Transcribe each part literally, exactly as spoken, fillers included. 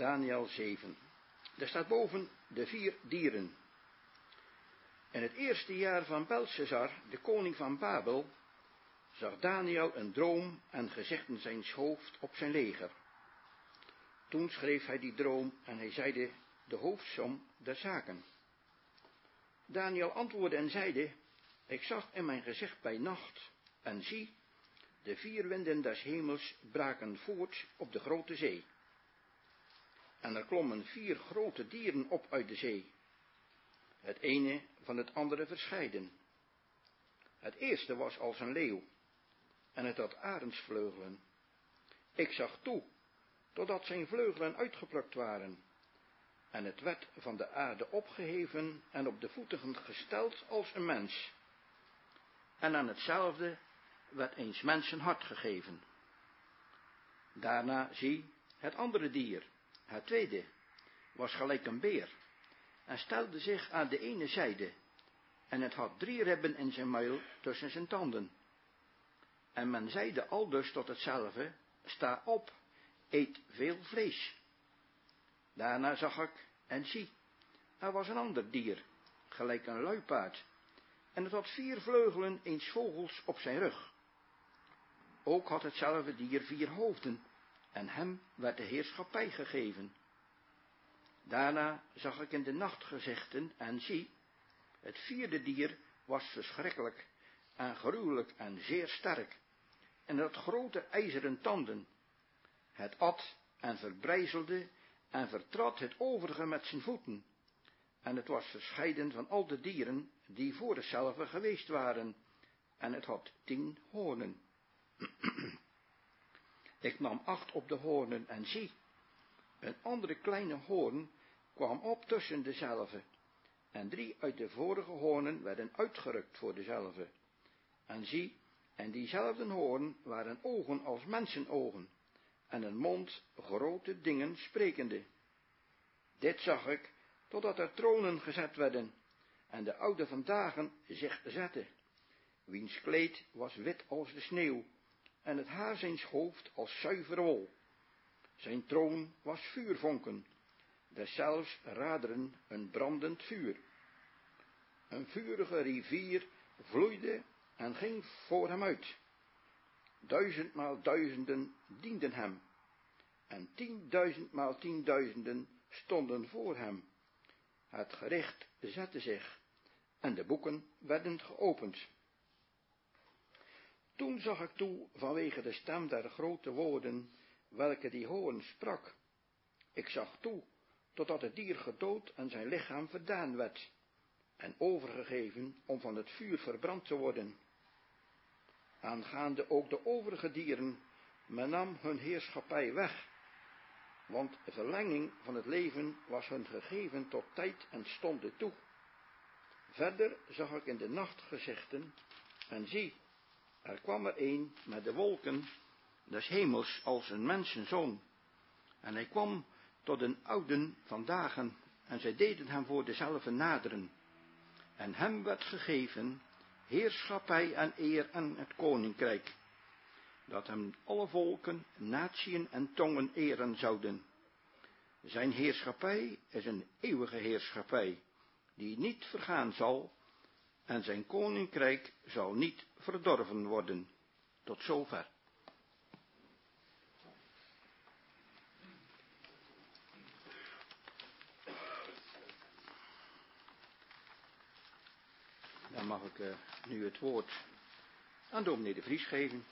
Daniel zeven. Er staat boven de vier dieren. In het eerste jaar van Belshazzar, de koning van Babel, zag Daniel een droom en gezegden zijns hoofd op zijn leger. Toen schreef hij die droom en hij zeide de hoofdsom der zaken. Daniel antwoordde en zeide, ik zag in mijn gezicht bij nacht, en zie, de vier winden des hemels braken voort op de grote zee. En er klommen vier grote dieren op uit de zee, het ene van het andere verscheiden. Het eerste was als een leeuw, en het had arendsvleugelen. Ik zag toe, totdat zijn vleugelen uitgeplukt waren, en het werd van de aarde opgeheven en op de voeten gesteld als een mens. En aan hetzelfde werd eens mensen hart gegeven. Daarna zie het andere dier, het tweede, was gelijk een beer, en stelde zich aan de ene zijde, en het had drie ribben in zijn muil tussen zijn tanden. En men zeide aldus tot hetzelfde, sta op, eet veel vlees. Daarna zag ik, en zie, er was een ander dier, gelijk een luipaard, en het had vier vleugelen eens vogels op zijn rug. Ook had hetzelfde dier vier hoofden, en hem werd de heerschappij gegeven. Daarna zag ik in de nacht gezichten, en zie, het vierde dier was verschrikkelijk en gruwelijk en zeer sterk, en het had grote ijzeren tanden. Het at en verbrijzelde en vertrad het overige met zijn voeten, en het was verscheiden van al de dieren die voor hetzelfde geweest waren, en het had tien hoornen. Ik nam acht op de hoornen en zie, een andere kleine hoorn kwam op tussen dezelfde, en drie uit de vorige hoornen werden uitgerukt voor dezelfde. En zie, en diezelfde hoorn waren ogen als mensenogen, en een mond grote dingen sprekende. Dit zag ik, totdat er tronen gezet werden, en de oude van dagen zich zette, wiens kleed was wit als de sneeuw, en het haar zijns hoofd als zuivere wol. Zijn troon was vuurvonken, deszelfs raderen een brandend vuur. Een vurige rivier vloeide en ging voor hem uit. Duizendmaal duizenden dienden hem, en tienduizendmaal tienduizenden stonden voor hem. Het gericht zette zich, en de boeken werden geopend. Toen zag ik toe vanwege de stem der grote woorden, welke die hoorn sprak. Ik zag toe, totdat het dier gedood en zijn lichaam verdaan werd, en overgegeven om van het vuur verbrand te worden. Aangaande ook de overige dieren, men nam hun heerschappij weg, want de verlenging van het leven was hun gegeven tot tijd en stonde toe. Verder zag ik in de nacht gezichten, en zie, er kwam er een met de wolken des hemels als een mensenzoon. En hij kwam tot een ouden van dagen, en zij deden hem voor dezelfde naderen. En hem werd gegeven heerschappij en eer en het koninkrijk, dat hem alle volken, natieën en tongen eren zouden. Zijn heerschappij is een eeuwige heerschappij, die niet vergaan zal, en zijn koninkrijk zal niet verdorven worden. Tot zover. Dan mag ik uh, nu het woord aan dominee de Vries geven.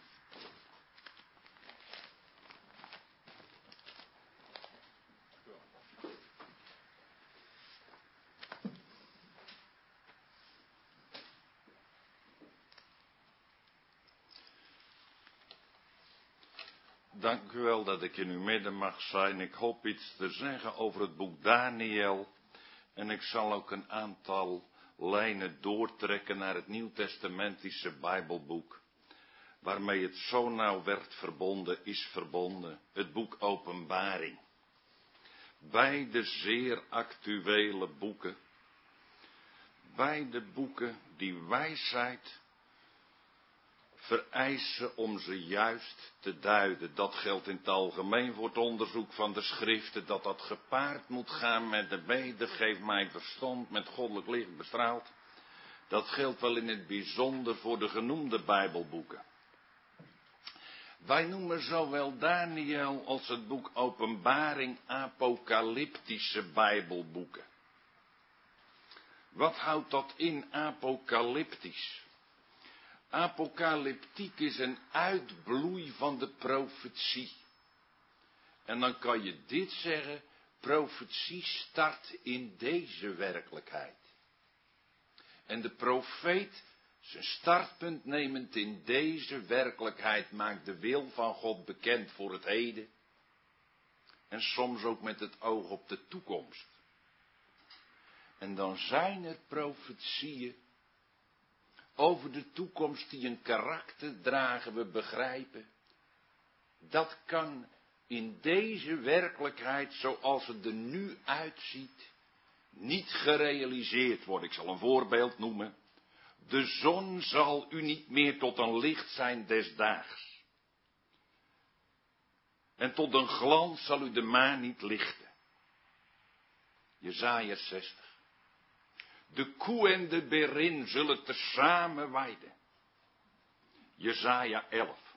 Dank u wel dat ik in uw midden mag zijn. Ik hoop iets te zeggen over het boek Daniel. En ik zal ook een aantal lijnen doortrekken naar het Nieuwtestamentische Bijbelboek, waarmee het zo nauw werd verbonden, is verbonden. Het boek Openbaring. Beide zeer actuele boeken. Beide boeken die wijsheid vereisen om ze juist te duiden. Dat geldt in het algemeen voor het onderzoek van de schriften, dat dat gepaard moet gaan met de bede, geef mij verstand, met goddelijk licht bestraald. Dat geldt wel in het bijzonder voor de genoemde Bijbelboeken. Wij noemen zowel Daniel als het boek Openbaring apocalyptische Bijbelboeken. Wat houdt dat in, apocalyptisch? Apocalyptiek is een uitbloei van de profetie. En dan kan je dit zeggen, profetie start in deze werkelijkheid. En de profeet, zijn startpunt nemend in deze werkelijkheid, maakt de wil van God bekend voor het heden. En soms ook met het oog op de toekomst. En dan zijn er profetieën over de toekomst die een karakter dragen, we begrijpen. Dat kan in deze werkelijkheid, zoals het er nu uitziet, niet gerealiseerd worden. Ik zal een voorbeeld noemen. De zon zal u niet meer tot een licht zijn des daags. En tot een glans zal u de maan niet lichten. Jesaja zestig. De koe en de berin zullen tezamen weiden. Jesaja elf.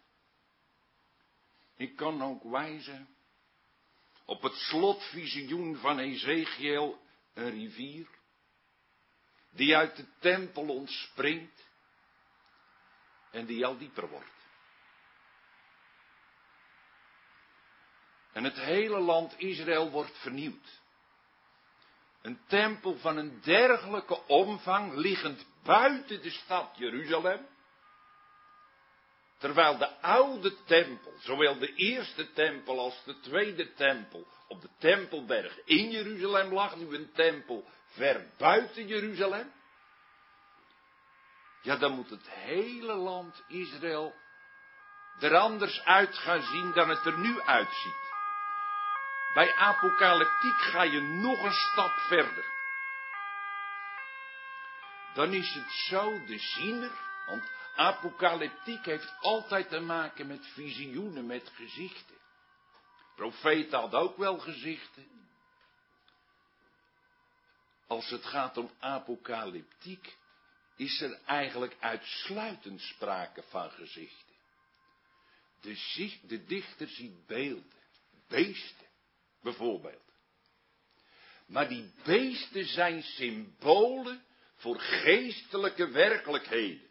Ik kan ook wijzen op het slotvisioen van Ezekiel, een rivier, die uit de tempel ontspringt en die al dieper wordt. En het hele land Israël wordt vernieuwd. Een tempel van een dergelijke omvang, liggend buiten de stad Jeruzalem, terwijl de oude tempel, zowel de eerste tempel als de tweede tempel, op de Tempelberg in Jeruzalem lag, nu een tempel ver buiten Jeruzalem. Ja, dan moet het hele land Israël er anders uit gaan zien dan het er nu uitziet. Bij apocalyptiek ga je nog een stap verder. Dan is het zo, de ziener, want apocalyptiek heeft altijd te maken met visioenen, met gezichten. Profeten hadden ook wel gezichten. Als het gaat om apocalyptiek, is er eigenlijk uitsluitend sprake van gezichten. De, zicht, de dichter ziet beelden, beesten, bijvoorbeeld. Maar die beesten zijn symbolen voor geestelijke werkelijkheden.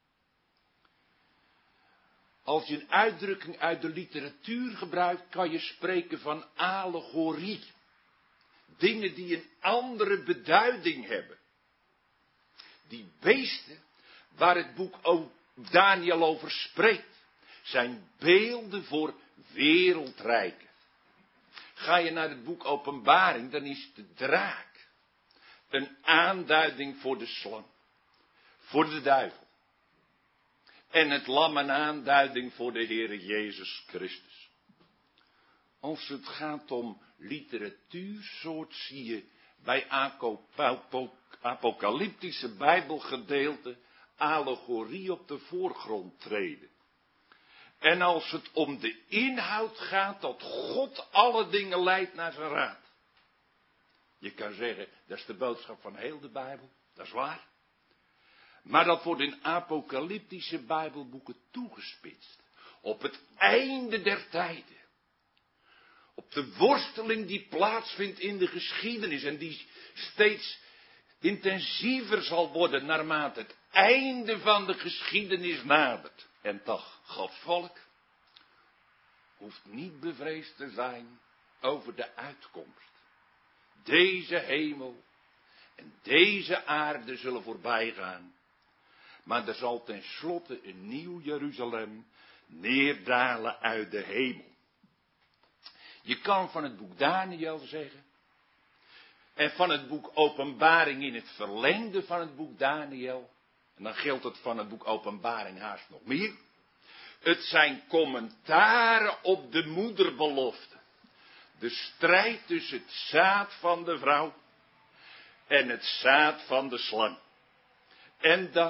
Als je een uitdrukking uit de literatuur gebruikt, kan je spreken van allegorie. Dingen die een andere beduiding hebben. Die beesten, waar het boek Daniel over spreekt, zijn beelden voor wereldrijken. Ga je naar het boek Openbaring, dan is de draak een aanduiding voor de slang, voor de duivel. En het lam een aanduiding voor de Heere Jezus Christus. Als het gaat om literatuursoort, zie je bij apocalyptische bijbelgedeelten allegorie op de voorgrond treden. En als het om de inhoud gaat, dat God alle dingen leidt naar zijn raad. Je kan zeggen, dat is de boodschap van heel de Bijbel, dat is waar. Maar dat wordt in apocalyptische Bijbelboeken toegespitst. Op het einde der tijden. Op de worsteling die plaatsvindt in de geschiedenis. En die steeds intensiever zal worden naarmate het einde van de geschiedenis nadert. En toch, Gods volk hoeft niet bevreesd te zijn over de uitkomst. Deze hemel en deze aarde zullen voorbij gaan. Maar er zal tenslotte een nieuw Jeruzalem neerdalen uit de hemel. Je kan van het boek Daniel zeggen. En van het boek Openbaring in het verlengde van het boek Daniel. En dan geldt het van het boek Openbaring haast nog meer. Het zijn commentaren op de moederbelofte. De strijd tussen het zaad van de vrouw en het zaad van de slang. En dan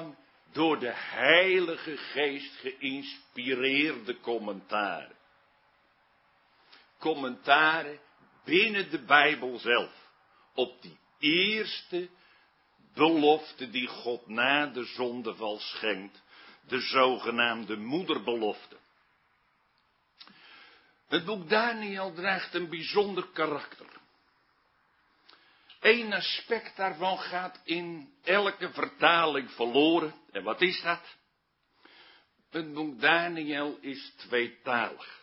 door de Heilige Geest geïnspireerde commentaren. Commentaren binnen de Bijbel zelf. Op die eerste belofte die God na de zondeval schenkt. De zogenaamde moederbelofte. Het boek Daniël draagt een bijzonder karakter. Eén aspect daarvan gaat in elke vertaling verloren. En wat is dat? Het boek Daniël is tweetalig.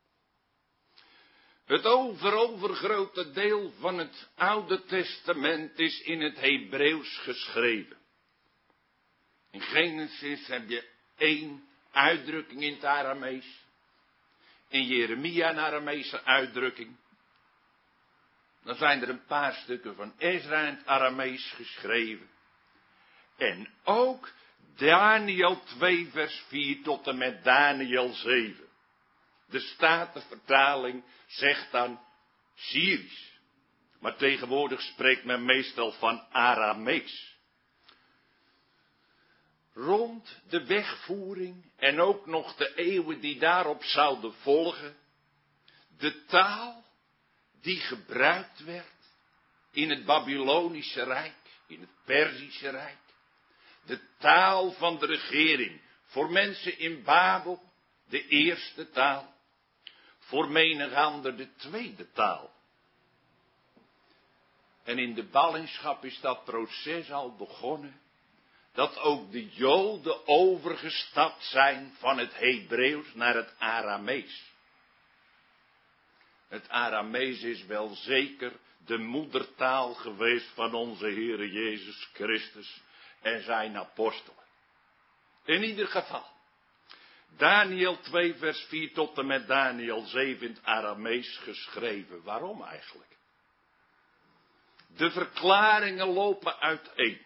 Het overovergrote deel van het Oude Testament is in het Hebreeuws geschreven. In Genesis heb je één uitdrukking in het Aramees. In Jeremia een Aramese uitdrukking. Dan zijn er een paar stukken van Ezra in het Aramees geschreven. En ook Daniël twee vers vier tot en met Daniël zeven. De Statenvertaling zegt dan Syrisch. Maar tegenwoordig spreekt men meestal van Aramees. Rond de wegvoering en ook nog de eeuwen die daarop zouden volgen. De taal die gebruikt werd in het Babylonische Rijk, in het Perzische Rijk. De taal van de regering voor mensen in Babel, de eerste taal. Voor menig ander de tweede taal. En in de ballingschap is dat proces al begonnen. Dat ook de Joden overgestapt zijn van het Hebreeuws naar het Aramees. Het Aramees is wel zeker de moedertaal geweest van onze Heere Jezus Christus en zijn apostelen. In ieder geval, Daniël twee vers vier tot en met Daniël zeven in het Aramees geschreven. Waarom eigenlijk? De verklaringen lopen uiteen.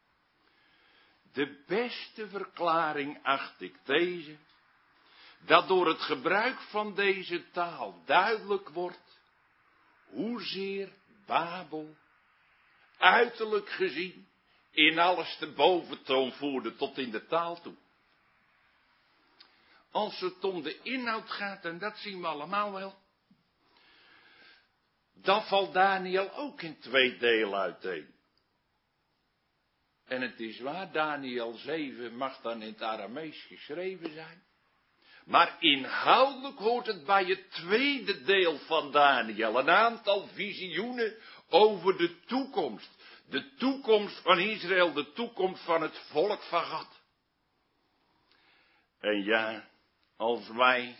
De beste verklaring acht ik deze, dat door het gebruik van deze taal duidelijk wordt, hoezeer Babel, uiterlijk gezien, in alles de boventoon voerde tot in de taal toe. Als het om de inhoud gaat, en dat zien we allemaal wel, dan valt Daniël ook in twee delen uiteen. En het is waar, Daniël zeven mag dan in het Aramees geschreven zijn. Maar inhoudelijk hoort het bij het tweede deel van Daniël. Een aantal visioenen over de toekomst. De toekomst van Israël, de toekomst van het volk van God. En ja, als wij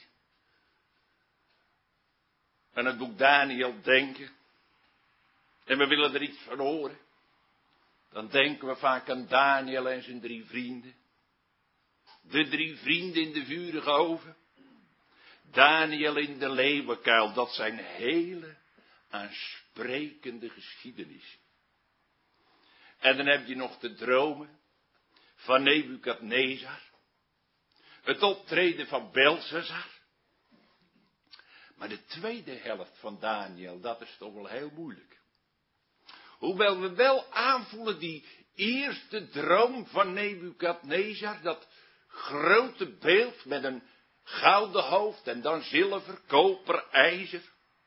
aan het boek Daniël denken, en we willen er iets van horen, dan denken we vaak aan Daniël en zijn drie vrienden. De drie vrienden in de vurige oven. Daniël in de leeuwenkuil, dat zijn hele aansprekende geschiedenissen. En dan heb je nog de dromen van Nebukadnezar. Het optreden van Belshazzar. Maar de tweede helft van Daniël, dat is toch wel heel moeilijk. Hoewel we wel aanvoelen die eerste droom van Nebukadnezar, dat grote beeld met een gouden hoofd en dan zilver, koper, ijzer.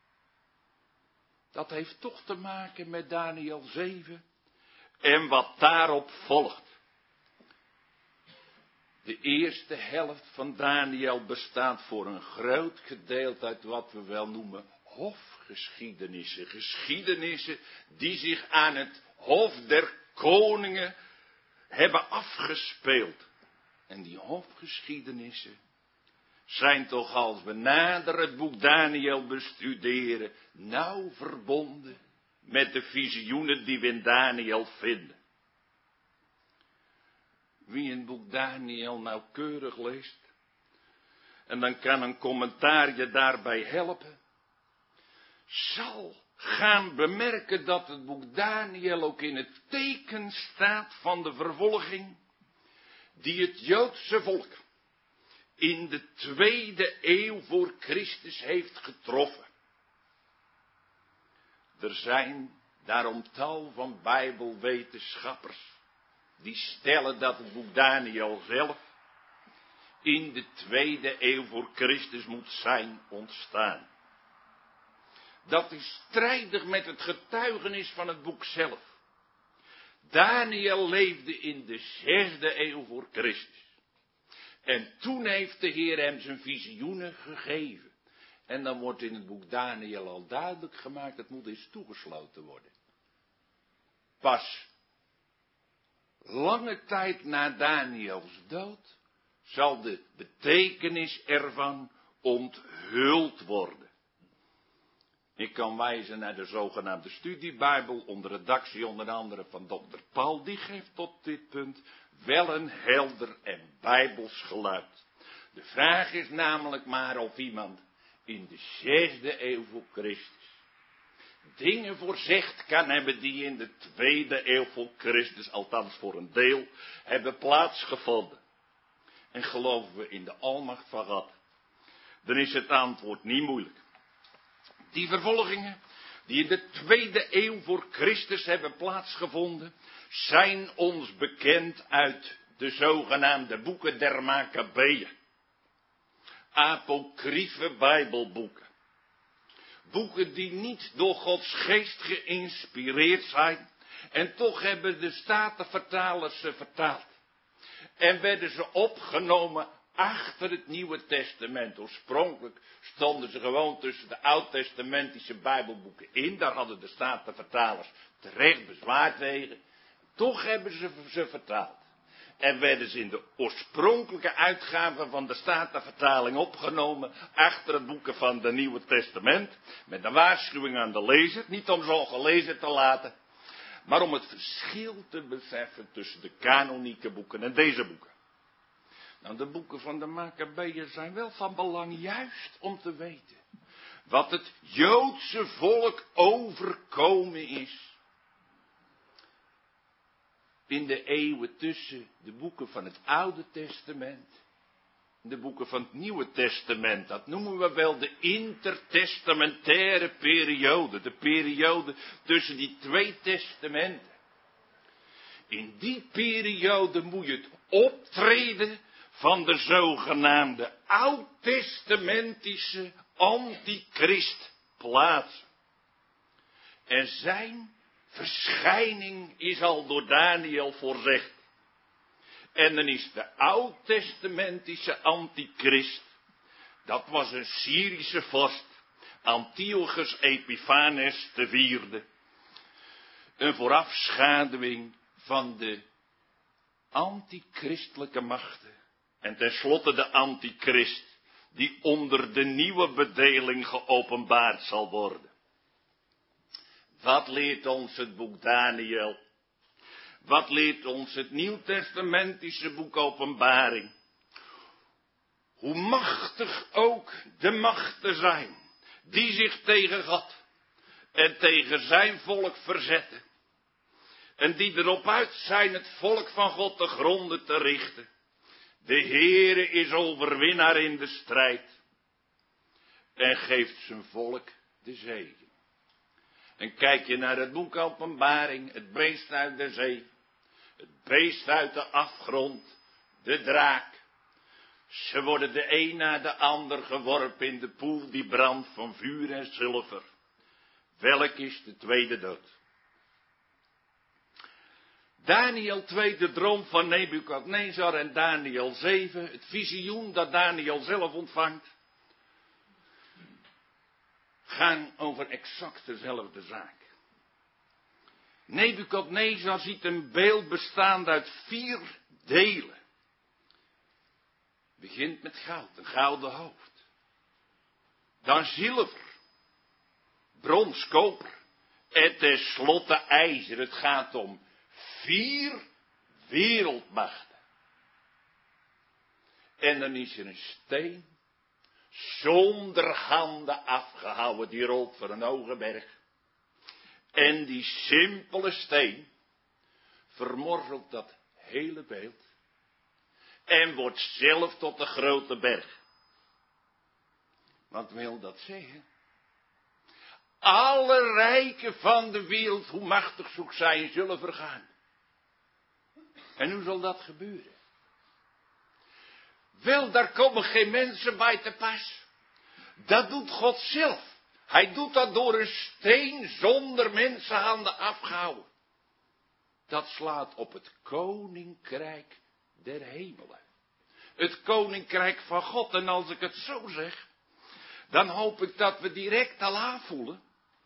Dat heeft toch te maken met Daniël zeven en wat daarop volgt. De eerste helft van Daniël bestaat voor een groot gedeelte uit wat we wel noemen hofgeschiedenissen. Geschiedenissen die zich aan het hof der koningen hebben afgespeeld. En die hofgeschiedenissen zijn toch, als we nader het boek Daniël bestuderen, nauw verbonden met de visioenen die we in Daniël vinden. Wie in het boek Daniël nauwkeurig leest, en dan kan een commentaar je daarbij helpen, zal gaan bemerken dat het boek Daniël ook in het teken staat van de vervolging die het Joodse volk in de tweede eeuw voor Christus heeft getroffen. Er zijn daarom tal van Bijbelwetenschappers die stellen dat het boek Daniel zelf in de tweede eeuw voor Christus moet zijn ontstaan. Dat is strijdig met het getuigenis van het boek zelf. Daniel leefde in de zesde eeuw voor Christus. En toen heeft de Heer hem zijn visioenen gegeven. En dan wordt in het boek Daniel al duidelijk gemaakt, het moet eens toegesloten worden. Pas lange tijd na Daniels dood zal de betekenis ervan onthuld worden. Ik kan wijzen naar de zogenaamde studiebijbel onder redactie onder andere van dokter Paul. Die geeft tot dit punt wel een helder en bijbels geluid. De vraag is namelijk maar of iemand in de zesde eeuw voor Christus dingen voorzegd kan hebben die in de tweede eeuw voor Christus, althans voor een deel, hebben plaatsgevonden. En geloven we in de almacht van God, dan is het antwoord niet moeilijk. Die vervolgingen die in de tweede eeuw voor Christus hebben plaatsgevonden, zijn ons bekend uit de zogenaamde boeken der Makkabeeën. Apocryfe Bijbelboeken. Boeken die niet door Gods geest geïnspireerd zijn. En toch hebben de Statenvertalers ze vertaald. En werden ze opgenomen achter het Nieuwe Testament. Oorspronkelijk stonden ze gewoon tussen de oud-testamentische Bijbelboeken in. Daar hadden de Statenvertalers terecht bezwaar tegen. Toch hebben ze ze vertaald. En werden ze in de oorspronkelijke uitgave van de Statenvertaling opgenomen achter het boeken van het Nieuwe Testament. Met een waarschuwing aan de lezer, niet om ze al gelezen te laten, maar om het verschil te beseffen tussen de kanonieke boeken en deze boeken. Nou, de boeken van de Makkabeeën zijn wel van belang juist om te weten wat het Joodse volk overkomen is in de eeuwen tussen de boeken van het Oude Testament en de boeken van het Nieuwe Testament. Dat noemen we wel de intertestamentaire periode. De periode tussen die twee testamenten. In die periode moet je het optreden van de zogenaamde oud-testamentische antichrist plaatsen. En zijn verschijning is al door Daniel voorzegd. En dan is de oud-testamentische antichrist, dat was een Syrische vorst, Antiochus Epiphanes de vierde. Een voorafschaduwing van de antichristelijke machten. En tenslotte de antichrist, die onder de nieuwe bedeling geopenbaard zal worden. Wat leert ons het boek Daniel? Wat leert ons het Nieuwtestamentische boek Openbaring? Hoe machtig ook de machten zijn, die zich tegen God en tegen zijn volk verzetten. En die erop uit zijn het volk van God te gronden te richten. De Heere is overwinnaar in de strijd en geeft zijn volk de zegen. En kijk je naar het boek Openbaring, het beest uit de zee, het beest uit de afgrond, de draak. Ze worden de een na de ander geworpen in de poel die brandt van vuur en zilver. Welk is de tweede dood? Daniel twee, de droom van Nebukadnezar en Daniel zeven, het visioen dat Daniel zelf ontvangt, gaan over exact dezelfde zaak. Nebukadnezar ziet een beeld bestaande uit vier delen. Begint met goud, een gouden hoofd. Dan zilver, brons, koper en tenslotte ijzer. Het gaat om vier wereldmachten. En dan is er een steen, zonder handen afgehouwen, die rolt voor een hoge berg. En die simpele steen vermorzelt dat hele beeld. En wordt zelf tot de grote berg. Wat wil dat zeggen? Alle rijken van de wereld, hoe machtig ze ook zijn, zullen vergaan. En hoe zal dat gebeuren? Wel, daar komen geen mensen bij te pas. Dat doet God zelf. Hij doet dat door een steen zonder mensenhanden afgehouden. Dat slaat op het koninkrijk der hemelen. Het koninkrijk van God. En als ik het zo zeg, dan hoop ik dat we direct al aanvoelen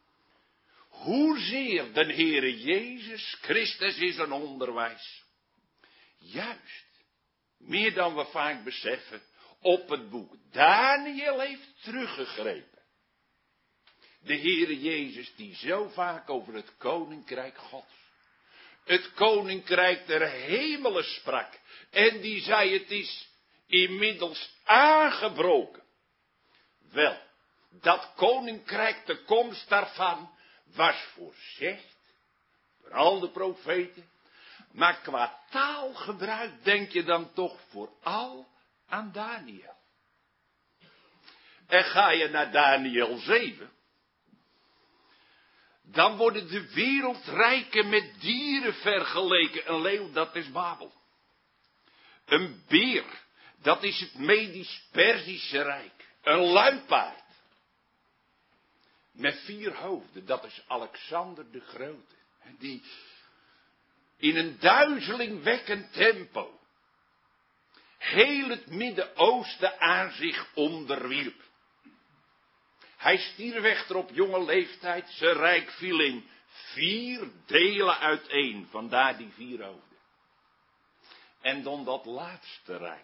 hoezeer de Heere Jezus Christus in zijn onderwijs juist, meer dan we vaak beseffen, op het boek Daniel heeft teruggegrepen. De Heere Jezus die zo vaak over het koninkrijk Gods, het koninkrijk der hemelen sprak. En die zei, het is inmiddels aangebroken. Wel, dat koninkrijk, de komst daarvan, was voorzegd door al de profeten. Maar qua taalgebruik denk je dan toch vooral aan Daniel. En ga je naar Daniel zeven, dan worden de wereldrijken met dieren vergeleken. Een leeuw, dat is Babel. Een beer, dat is het Medisch-Perzische Rijk. Een luipaard met vier hoofden, dat is Alexander de Grote. Die in een duizelingwekkend tempo heel het Midden-Oosten aan zich onderwierp. Hij stierf echter op jonge leeftijd, zijn rijk viel in vier delen uiteen, vandaar die vier hoofden. En dan dat laatste rijk,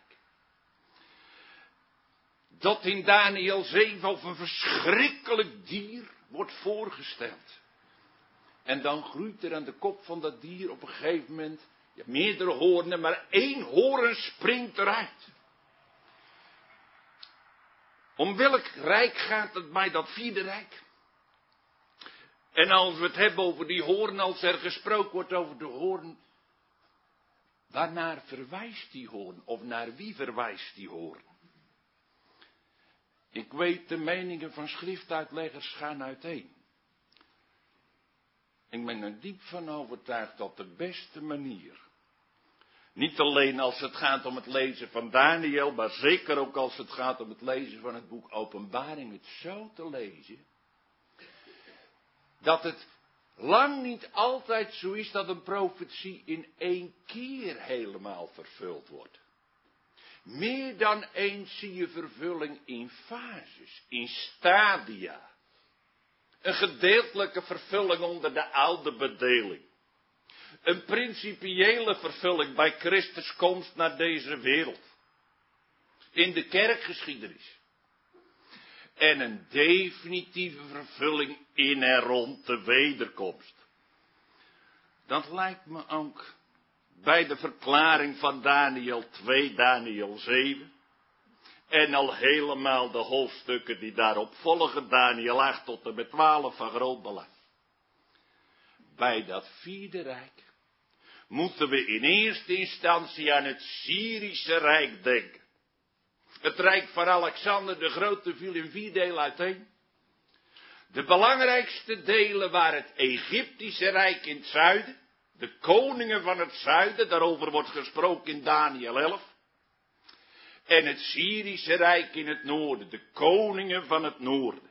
dat in Daniel zeven als een verschrikkelijk dier wordt voorgesteld. En dan groeit er aan de kop van dat dier op een gegeven moment, je hebt meerdere hoornen, maar één hoorn springt eruit. Om welk rijk gaat het bij dat vierde rijk? En als we het hebben over die hoorn, als er gesproken wordt over de hoorn, waarnaar verwijst die hoorn? Of naar wie verwijst die hoorn? Ik weet, de meningen van schriftuitleggers gaan uiteen. Ik ben er diep van overtuigd dat de beste manier, niet alleen als het gaat om het lezen van Daniel, maar zeker ook als het gaat om het lezen van het boek Openbaring, het zo te lezen, dat het lang niet altijd zo is dat een profetie in één keer helemaal vervuld wordt. Meer dan eens zie je vervulling in fases, in stadia. Een gedeeltelijke vervulling onder de oude bedeling. Een principiële vervulling bij Christus' komst naar deze wereld. In de kerkgeschiedenis. En een definitieve vervulling in en rond de wederkomst. Dat lijkt me ook bij de verklaring van Daniel twee, Daniel zeven. En al helemaal de hoofdstukken die daarop volgen, Daniel acht tot en met twaalf van groot belang. Bij dat vierde rijk moeten we in eerste instantie aan het Syrische Rijk denken. Het rijk van Alexander de Grote viel in vier delen uiteen. De belangrijkste delen waren het Egyptische Rijk in het zuiden. De koningen van het zuiden, daarover wordt gesproken in Daniel elf. En het Syrische Rijk in het noorden, de koningen van het noorden.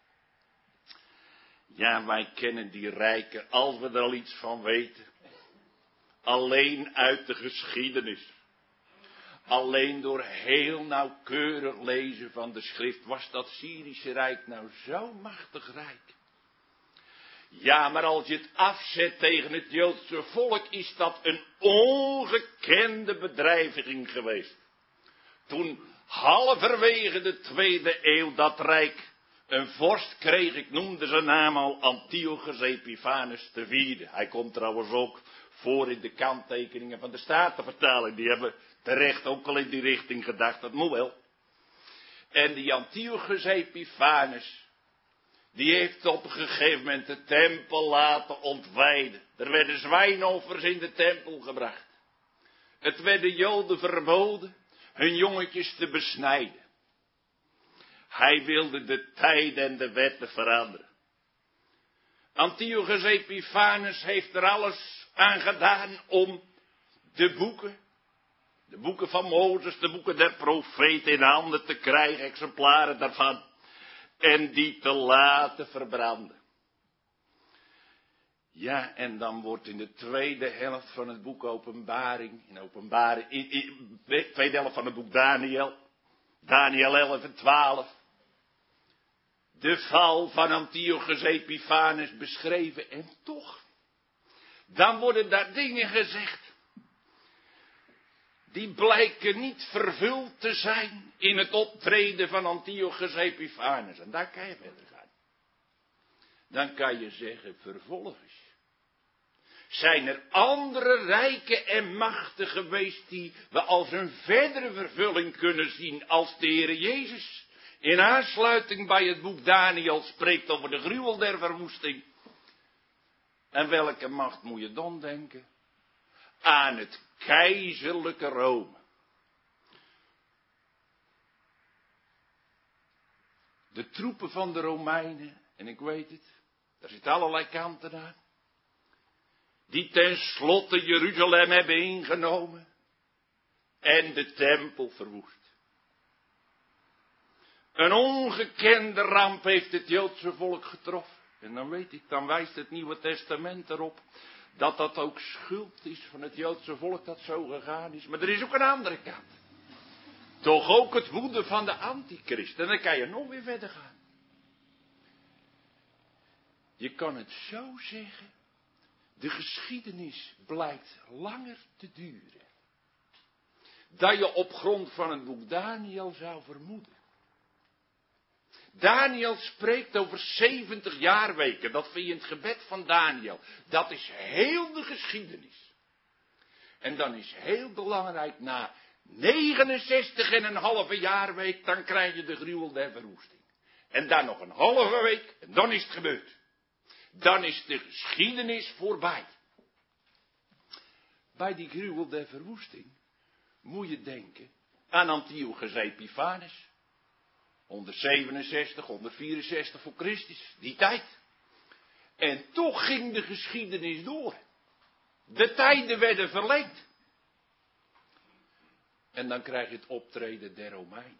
Ja, wij kennen die rijken, als we er al iets van weten, alleen uit de geschiedenis. Alleen door heel nauwkeurig lezen van de schrift was dat Syrische Rijk nou zo machtig rijk. Ja, maar als je het afzet tegen het Joodse volk, is dat een ongekende bedreiging geweest. Toen halverwege de tweede eeuw dat rijk een vorst kreeg, ik noemde zijn naam al, Antiochus Epiphanes de vierde. Hij komt trouwens ook voor in de kanttekeningen van de Statenvertaling. Die hebben terecht ook al in die richting gedacht, dat moet wel. En die Antiochus Epiphanes, die heeft op een gegeven moment de tempel laten ontwijden. Er werden zwijnoffers in de tempel gebracht. Het werd de Joden verboden hun jongetjes te besnijden. Hij wilde de tijden en de wetten veranderen. Antiochus Epiphanes heeft er alles aan gedaan om de boeken, de boeken van Mozes, de boeken der profeten in handen te krijgen, exemplaren daarvan, en die te laten verbranden. Ja, en dan wordt in de tweede helft van het boek Openbaring, in Openbaring, in, in de tweede helft van het boek Daniel, Daniel elf en twaalf, de val van Antiochus Epiphanes beschreven. En toch, dan worden daar dingen gezegd, die blijken niet vervuld te zijn in het optreden van Antiochus Epiphanes. En daar kan je verder gaan. Dan kan je zeggen, vervolgens zijn er andere rijken en machten geweest die we als een verdere vervulling kunnen zien als de Heer Jezus in aansluiting bij het boek Daniel spreekt over de gruwel der verwoesting. En welke macht moet je dan denken? Aan het keizerlijke Rome. De troepen van de Romeinen, en ik weet het, daar zitten allerlei kanten aan, die tenslotte Jeruzalem hebben ingenomen en de tempel verwoest. Een ongekende ramp heeft het Joodse volk getroffen. En dan weet ik, dan wijst het Nieuwe Testament erop dat dat ook schuld is van het Joodse volk dat zo gegaan is. Maar er is ook een andere kant. Toch ook het woede van de antichrist. En dan kan je nog weer verder gaan. Je kan het zo zeggen. De geschiedenis blijkt langer te duren. Dat je op grond van het boek Daniel zou vermoeden. Daniel spreekt over zeventig jaarweken. Dat vind je in het gebed van Daniel. Dat is heel de geschiedenis. En dan is heel belangrijk, na negenenzestig en een halve jaarweek, dan krijg je de gruwel der verwoesting. En dan nog een halve week, en dan is het gebeurd. Dan is de geschiedenis voorbij. Bij die gruwel der verwoesting moet je denken aan Antiochus Epiphanes. honderdzevenenzestig, honderdvierenzestig voor Christus, die tijd. En toch ging de geschiedenis door. De tijden werden verlengd. En dan krijg je het optreden der Romeinen.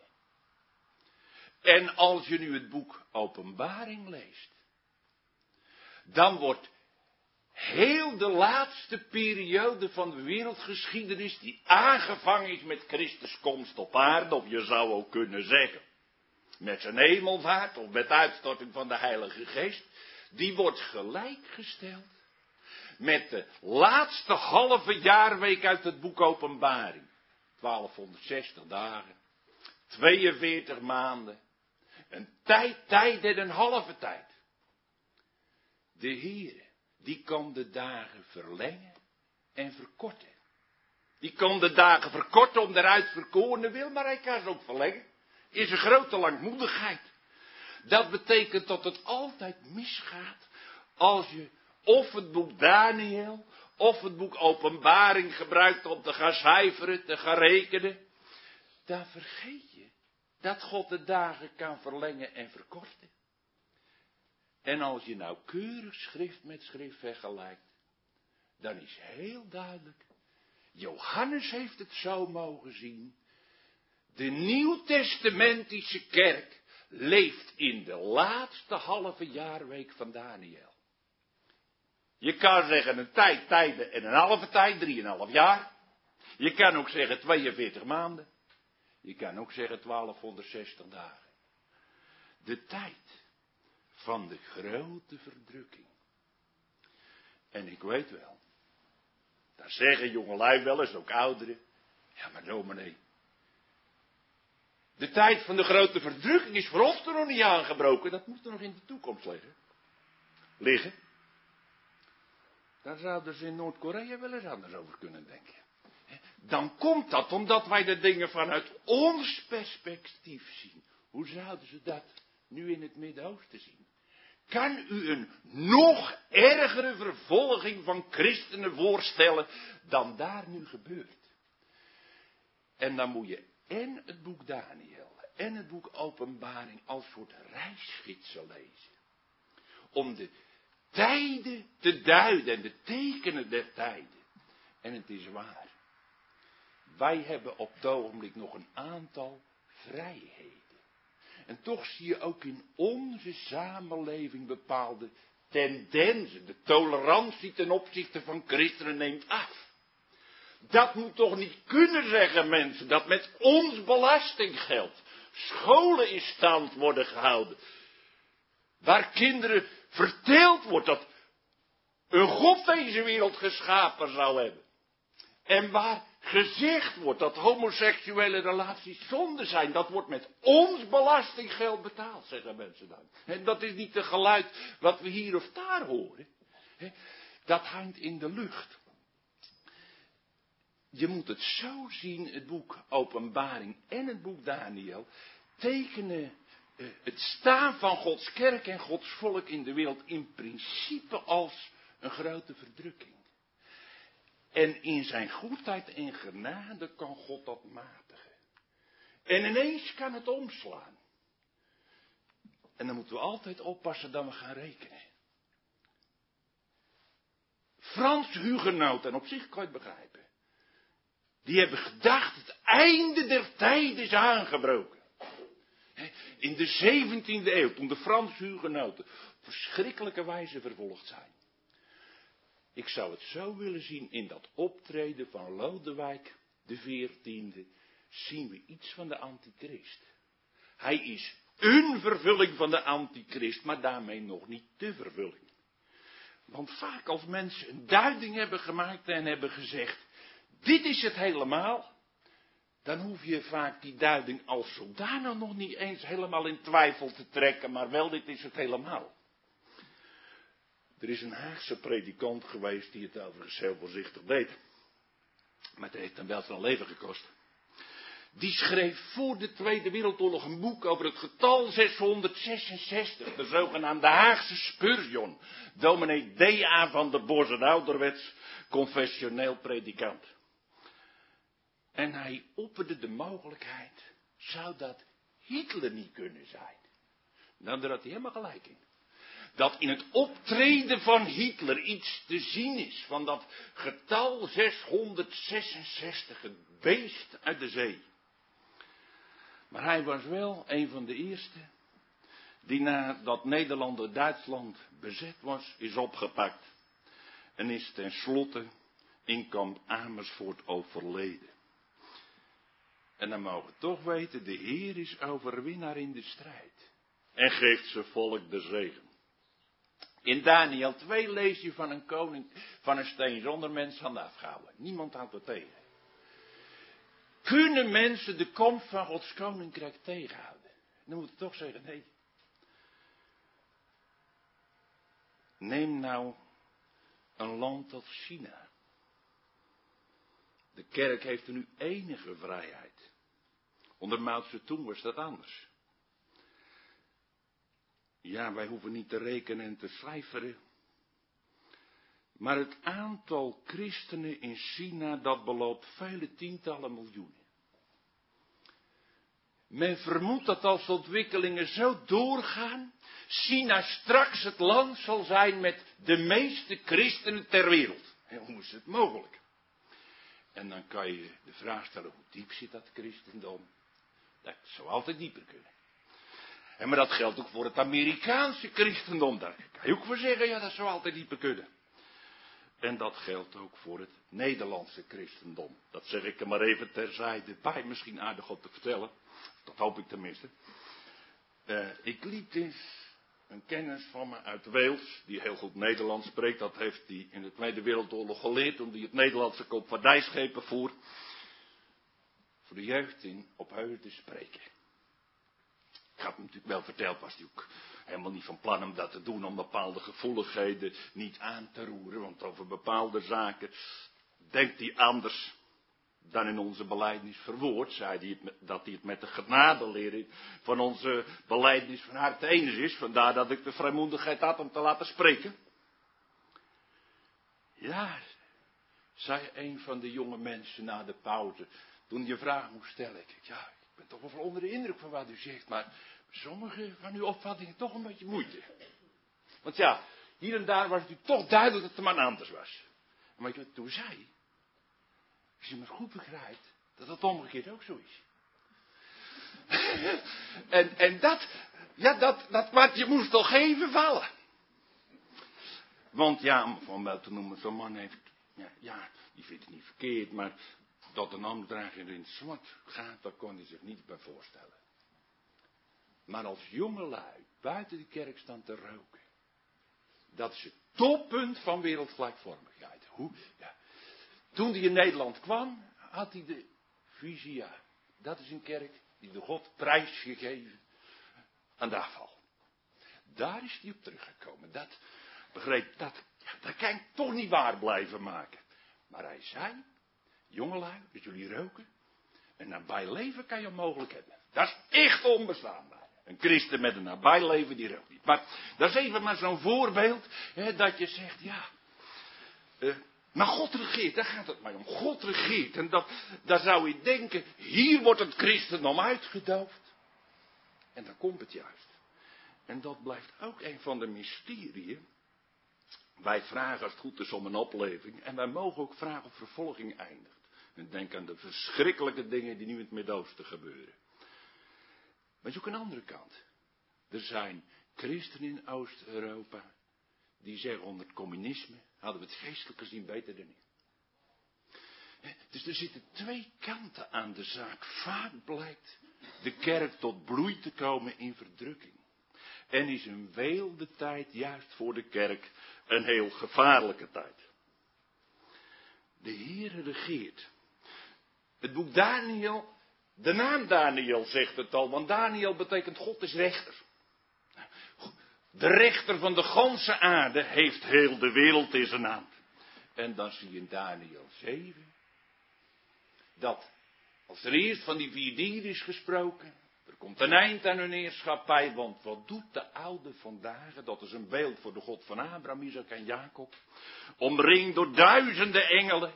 En als je nu het boek Openbaring leest, dan wordt heel de laatste periode van de wereldgeschiedenis, die aangevangen is met Christus komst op aarde, of je zou ook kunnen zeggen, met zijn hemelvaart of met uitstorting van de Heilige Geest, die wordt gelijkgesteld met de laatste halve jaarweek uit het boek Openbaring. twaalfhonderdzestig dagen, tweeënveertig maanden, een tijd, tijd en een halve tijd. De Heere, die kan de dagen verlengen en verkorten. Die kan de dagen verkorten om de uitverkorene wil, maar hij kan ze ook verlengen. Is een grote langmoedigheid. Dat betekent dat het altijd misgaat als je of het boek Daniel of het boek Openbaring gebruikt om te gaan cijferen, te gaan rekenen. Dan vergeet je dat God de dagen kan verlengen en verkorten. En als je nauwkeurig schrift met schrift vergelijkt, dan is heel duidelijk, Johannes heeft het zo mogen zien. De Nieuwtestamentische kerk leeft in de laatste halve jaarweek van Daniel. Je kan zeggen een tijd, tijden en een halve tijd, drieënhalf jaar. Je kan ook zeggen tweeënveertig maanden. Je kan ook zeggen twaalfhonderdzestig dagen. De tijd van de grote verdrukking. En ik weet wel, daar zeggen jongelui wel eens, ook ouderen. Ja, maar dominee, de tijd van de grote verdrukking is voor ons er nog niet aangebroken. Dat moet er nog in de toekomst liggen. Liggen. Daar zouden ze in Noord-Korea wel eens anders over kunnen denken. Dan komt dat omdat wij de dingen vanuit ons perspectief zien. Hoe zouden ze dat nu in het Midden-Oosten zien? Kan u een nog ergere vervolging van christenen voorstellen dan daar nu gebeurt? En dan moet je en het boek Daniel en het boek Openbaring als soort reisgidsen lezen. Om de tijden te duiden en de tekenen der tijden. En het is waar. wij hebben op het ogenblik nog een aantal vrijheden. En toch zie je ook in onze samenleving bepaalde tendensen. De tolerantie ten opzichte van christenen neemt af. Dat moet toch niet kunnen, zeggen mensen, dat met ons belastinggeld scholen in stand worden gehouden. Waar kinderen verteld wordt dat een God deze wereld geschapen zou hebben. En waar gezegd wordt dat homoseksuele relaties zonde zijn. Dat wordt met ons belastinggeld betaald, zeggen mensen dan. En dat is niet een geluid wat we hier of daar horen. Dat hangt in de lucht. Je moet het zo zien, het boek Openbaring en het boek Daniel tekenen uh, het staan van Gods kerk en Gods volk in de wereld in principe als een grote verdrukking. En in zijn goedheid en genade kan God dat matigen. En ineens kan het omslaan. En dan moeten we altijd oppassen dat we gaan rekenen. Franse hugenoten, en op zich kan je het begrijpen. Die hebben gedacht, het einde der tijden is aangebroken. In de zeventiende eeuw, toen de Franse hugenoten verschrikkelijke wijze vervolgd zijn. Ik zou het zo willen zien, in dat optreden van Lodewijk de veertiende, zien we iets van de antichrist. Hij is een vervulling van de antichrist, maar daarmee nog niet de vervulling. Want vaak als mensen een duiding hebben gemaakt en hebben gezegd, dit is het helemaal, dan hoef je vaak die duiding als zodanig nog niet eens helemaal in twijfel te trekken, maar wel dit is het helemaal. Er is een Haagse predikant geweest die het overigens heel voorzichtig deed. Maar het heeft hem wel zijn leven gekost. Die schreef voor de Tweede Wereldoorlog een boek over het getal zeshonderdzesenzestig. De zogenaamde Haagse Spurgeon. Dominee D A van der Bos, een ouderwets confessioneel predikant. En hij opperde de mogelijkheid, zou dat Hitler niet kunnen zijn? Nou, daar had hij helemaal gelijk in. Dat in het optreden van Hitler iets te zien is van dat getal zeshonderdzesenzestig, het beest uit de zee. Maar hij was wel een van de eerste die nadat Nederland door Duitsland bezet was, is opgepakt. En is tenslotte in kamp Amersfoort overleden. En dan mogen we toch weten, de Heer is overwinnaar in de strijd. En geeft zijn volk de zegen. In Daniel twee lees je van een koning, van een steen zonder mens handen afgehouden. Niemand houdt het tegen. Kunnen mensen de komst van Gods koninkrijk tegenhouden? Dan moet ik toch zeggen, nee. Neem nou een land als China. De kerk heeft er nu enige vrijheid. Onder Mao Zedong was dat anders. Ja, wij hoeven niet te rekenen en te cijferen. Maar het aantal christenen in China, dat beloopt vele tientallen miljoenen. Men vermoedt dat als de ontwikkelingen zo doorgaan, China straks het land zal zijn met de meeste christenen ter wereld. En hoe is het mogelijk? En dan kan je de vraag stellen, hoe diep zit dat christendom? Dat zou altijd dieper kunnen. En maar dat geldt ook voor het Amerikaanse christendom. Daar kan je ook voor zeggen, ja, dat zou altijd dieper kunnen. En dat geldt ook voor het Nederlandse christendom. Dat zeg ik er maar even terzijde bij, misschien aardig om te vertellen. Dat hoop ik tenminste. Uh, ik liet eens een kennis van me uit Wales, die heel goed Nederlands spreekt. Dat heeft hij in de Tweede Wereldoorlog geleerd, toen hij het Nederlandse koopvaardijschepen voer. Voor de jeugd in Opheusden te spreken. Ik had hem natuurlijk wel verteld, was hij ook helemaal niet van plan om dat te doen, om bepaalde gevoeligheden niet aan te roeren. Want over bepaalde zaken denkt hij anders dan in onze belijdenis verwoord. Zei hij het, dat hij het met de genadelering van onze belijdenis van harte eens is. Vandaar dat ik de vrijmoedigheid had om te laten spreken. Ja, zei een van de jonge mensen na de pauze, toen je vraag moest stellen. Ik ja, ik ben toch wel onder de indruk van wat u zegt, maar sommige van uw opvattingen toch een beetje moeite. Want ja, hier en daar was het u toch duidelijk dat de man anders was. En weet je wat ik toen zei? Als je me goed begrijpt, dat het omgekeerd ook zo is. en, en dat, ja, dat, dat kwartje moest toch even vallen. Want ja, om van wel te noemen, zo'n man heeft, ja, ja, die vindt het niet verkeerd, maar dat een ander drager in het zwart gaat, daar kon hij zich niet bij voorstellen. Maar als jongelui buiten de kerk staan te roken, dat is het toppunt van wereldgelijkvormigheid. Hoe, ja. Toen hij in Nederland kwam, had hij de Visia. Dat is een kerk die door God prijsgegeven aan de afval. Daar is hij op teruggekomen. Dat begreep, dat, ja, dat kan ik toch niet waar blijven maken. Maar hij zei, jongelui, dat jullie roken, een nabijleven kan je onmogelijk hebben. Dat is echt onbestaanbaar. Een christen met een nabijleven, die rookt niet. Maar dat is even maar zo'n voorbeeld, hè, dat je zegt, ja, uh, maar God regeert, daar gaat het maar om. God regeert. En dat, daar zou je denken, hier wordt het christendom uitgedoofd. En dan komt het juist. En dat blijft ook een van de mysterieën. Wij vragen als het goed is om een opleving. En wij mogen ook vragen of vervolging eindigt. En denk aan de verschrikkelijke dingen die nu in het Midden-Oosten gebeuren. Maar je ook een andere kant. Er zijn christenen in Oost-Europa die zeggen onder het communisme hadden we het geestelijk gezien beter dan nu. Dus er zitten twee kanten aan de zaak. Vaak blijkt de kerk tot bloei te komen in verdrukking. En is een weelde tijd juist voor de kerk een heel gevaarlijke tijd. De Heere regeert. Het boek Daniel, de naam Daniel zegt het al, want Daniel betekent God is rechter. De rechter van de ganse aarde heeft heel de wereld in zijn hand. En dan zie je in Daniel zeven, dat als er eerst van die vier dieren is gesproken, er komt een eind aan hun heerschappij, want wat doet de oude vandaag? Dat is een beeld voor de God van Abraham, Isaac en Jacob, omringd door duizenden engelen.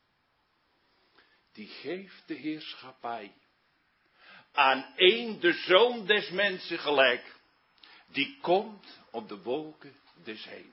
Die geeft de heerschappij aan één, de zoon des mensen gelijk, die komt op de wolken des hemels.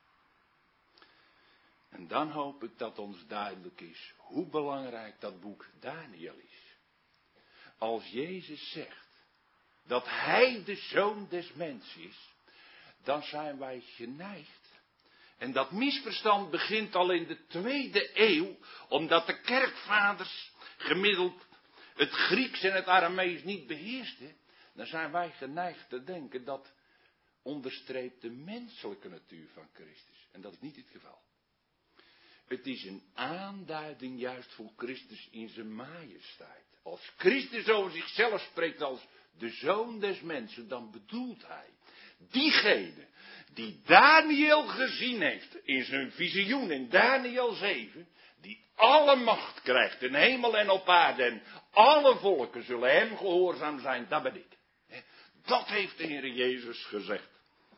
En dan hoop ik dat ons duidelijk is hoe belangrijk dat boek Daniel is. Als Jezus zegt dat hij de zoon des mensen is, dan zijn wij geneigd. En dat misverstand begint al in de tweede eeuw, omdat de kerkvaders gemiddeld het Grieks en het Aramees niet beheersten. Dan zijn wij geneigd te denken dat onderstreept de menselijke natuur van Christus. En dat is niet het geval. Het is een aanduiding juist voor Christus in zijn majesteit. Als Christus over zichzelf spreekt als de zoon des mensen, dan bedoelt hij diegene die Daniel gezien heeft in zijn visioen in Daniel zeven, die alle macht krijgt in hemel en op aarde en alle volken zullen hem gehoorzaam zijn, dat ben ik. Dat heeft de Heer Jezus gezegd.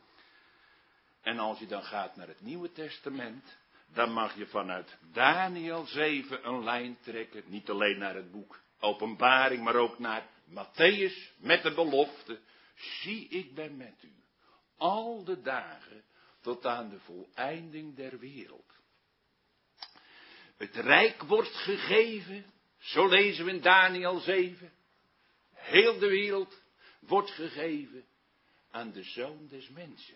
En als je dan gaat naar het Nieuwe Testament, dan mag je vanuit Daniel zeven een lijn trekken, niet alleen naar het boek Openbaring, maar ook naar Matthäus met de belofte, zie ik ben met u, al de dagen tot aan de voleinding der wereld. Het rijk wordt gegeven, zo lezen we in Daniel zeven, heel de wereld wordt gegeven aan de zoon des mensen.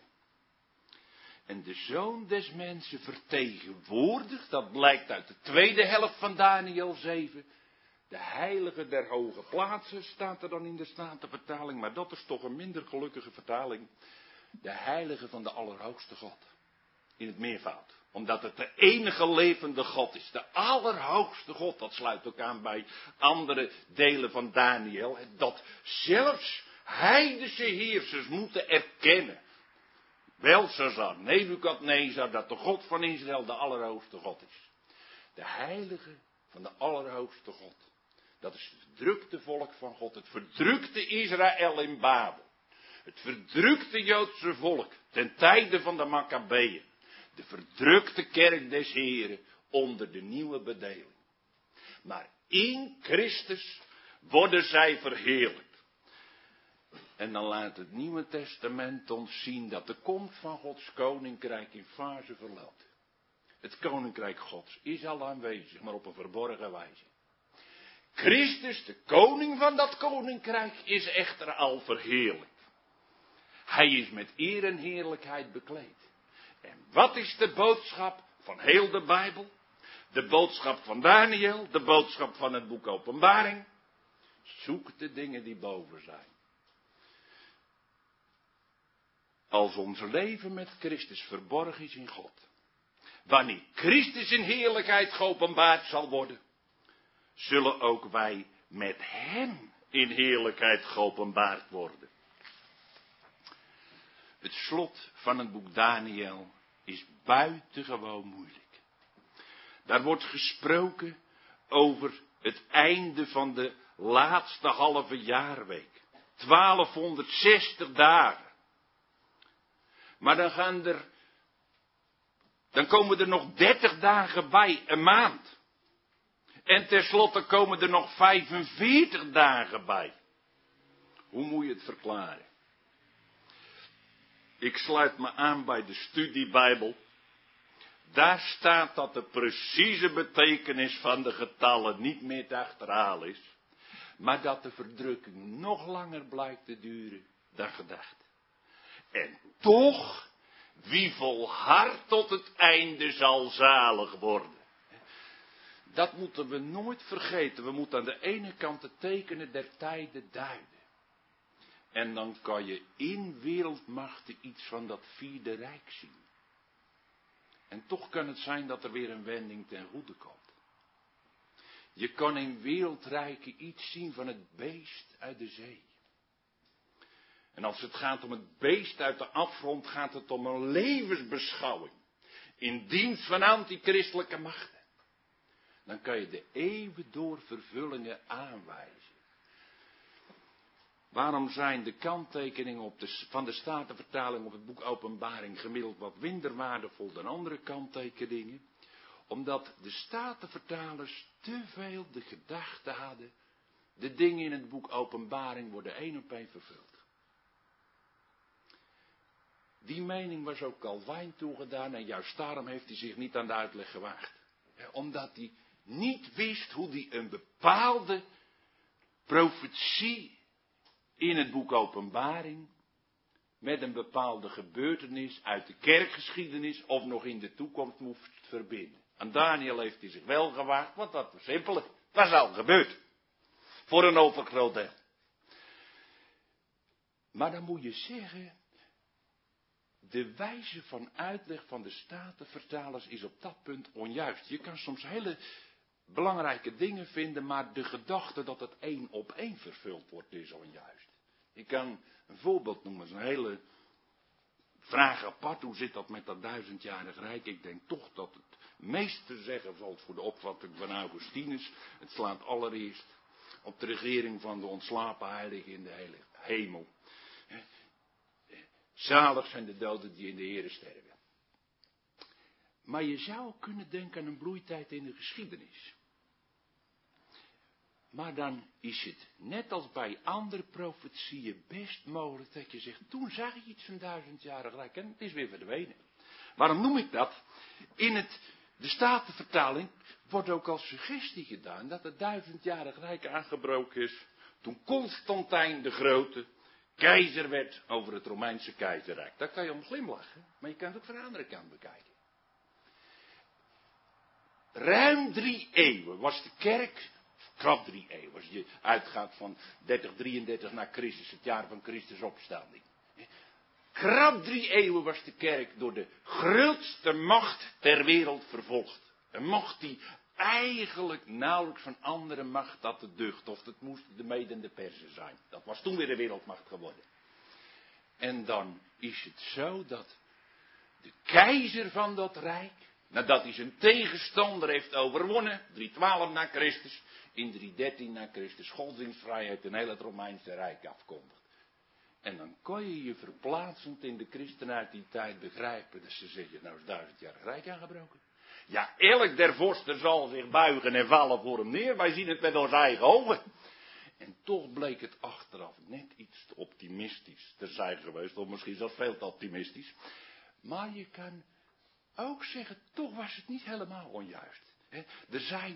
En de zoon des mensen vertegenwoordigt, dat blijkt uit de tweede helft van Daniel zeven, de heilige der hoge plaatsen, staat er dan in de Statenvertaling, maar dat is toch een minder gelukkige vertaling. De heilige van de Allerhoogste God. In het meervoud. Omdat het de enige levende God is. De Allerhoogste God. Dat sluit ook aan bij andere delen van Daniel. Dat zelfs heidense heersers moeten erkennen. Belshazzar, Nebukadnezar, dat de God van Israël de Allerhoogste God is. De heilige van de Allerhoogste God. Dat is het verdrukte volk van God. Het verdrukte Israël in Babel. Het verdrukte Joodse volk ten tijde van de Makkabeeën. De verdrukte kerk des Heren onder de nieuwe bedeling. Maar in Christus worden zij verheerlijkt. En dan laat het Nieuwe Testament ons zien dat de komst van Gods koninkrijk in fase verloopt. Het koninkrijk Gods is al aanwezig, maar op een verborgen wijze. Christus, de koning van dat koninkrijk, is echter al verheerlijkt. Hij is met eer en heerlijkheid bekleed. En wat is de boodschap van heel de Bijbel? De boodschap van Daniel, de boodschap van het boek Openbaring. Zoek de dingen die boven zijn. Als ons leven met Christus verborgen is in God. Wanneer Christus in heerlijkheid geopenbaard zal worden, zullen ook wij met hem in heerlijkheid geopenbaard worden. Het slot van het boek Daniel is buitengewoon moeilijk. Daar wordt gesproken over het einde van de laatste halve jaarweek. twaalfhonderdzestig dagen. Maar dan gaan er, dan komen er nog dertig dagen bij, een maand. En tenslotte komen er nog vijfenveertig dagen bij. Hoe moet je het verklaren? Ik sluit me aan bij de studiebijbel. Daar staat dat de precieze betekenis van de getallen niet meer te achterhalen is. Maar dat de verdrukking nog langer blijkt te duren dan gedacht. En toch, wie volhardt tot het einde zal zalig worden. Dat moeten we nooit vergeten. We moeten aan de ene kant de tekenen der tijden duiden. En dan kan je in wereldmachten iets van dat vierde rijk zien. En toch kan het zijn dat er weer een wending ten goede komt. Je kan in wereldrijken iets zien van het beest uit de zee. En als het gaat om het beest uit de afgrond, gaat het om een levensbeschouwing. In dienst van antichristelijke machten. Dan kan je de eeuwen door vervullingen aanwijzen. Waarom zijn de kanttekeningen op de, van de Statenvertaling op het boek Openbaring gemiddeld wat minder waardevol dan andere kanttekeningen? Omdat de Statenvertalers te veel de gedachte hadden, de dingen in het boek Openbaring worden één op één vervuld. Die mening was ook Calvijn toegedaan en juist daarom heeft hij zich niet aan de uitleg gewaagd. Omdat hij niet wist hoe hij een bepaalde profetie in het boek Openbaring met een bepaalde gebeurtenis uit de kerkgeschiedenis of nog in de toekomst moest verbinden. Aan Daniel heeft hij zich wel gewaagd, want dat was simpel. Het was al gebeurd. Voor een overgroot deel. Maar dan moet je zeggen, de wijze van uitleg van de Statenvertalers is op dat punt onjuist. Je kan soms hele belangrijke dingen vinden, maar de gedachte dat het één op één vervuld wordt is onjuist. Ik kan een voorbeeld noemen, een hele vraag apart. Hoe zit dat met dat duizendjarig rijk? Ik denk toch dat het meest te zeggen valt voor de opvatting van Augustinus. Het slaat allereerst op de regering van de ontslapen heiligen in de hele hemel. Zalig zijn de doden die in de Here sterven. Maar je zou kunnen denken aan een bloeitijd in de geschiedenis. Maar dan is het, net als bij andere profetieën, best mogelijk dat je zegt, toen zag je iets van duizendjarig rijk en het is weer verdwenen. Waarom noem ik dat? In het, de Statenvertaling wordt ook als suggestie gedaan dat het duizendjarig rijk aangebroken is toen Constantijn de Grote keizer werd over het Romeinse keizerrijk. Daar kan je om glimlachen, maar je kan het ook van de andere kant bekijken. Ruim drie eeuwen was de kerk, krap drie eeuwen, als je uitgaat van dertig drieëndertig na Christus, het jaar van Christus opstanding. Krap drie eeuwen was de kerk door de grootste macht ter wereld vervolgd. Een macht die eigenlijk nauwelijks van andere macht had de ducht. Of het moesten de Meden en de Perzen zijn. Dat was toen weer de wereldmacht geworden. En dan is het zo dat de keizer van dat rijk, nadat hij zijn tegenstander heeft overwonnen, driehonderdtwaalf na Christus, in driehonderddertien na Christus godsdienstvrijheid in heel het Romeinse Rijk afkondigt. En dan kon je je verplaatsend in de christenen uit die tijd begrijpen dat ze zeggen, nou is duizendjarig rijk aangebroken. Ja, elk der vorsten zal zich buigen en vallen voor hem neer. Wij zien het met onze eigen ogen. En toch bleek het achteraf net iets te optimistisch te zijn geweest. Of misschien zelfs veel te optimistisch. Maar je kan ook zeggen, toch was het niet helemaal onjuist. Er zijn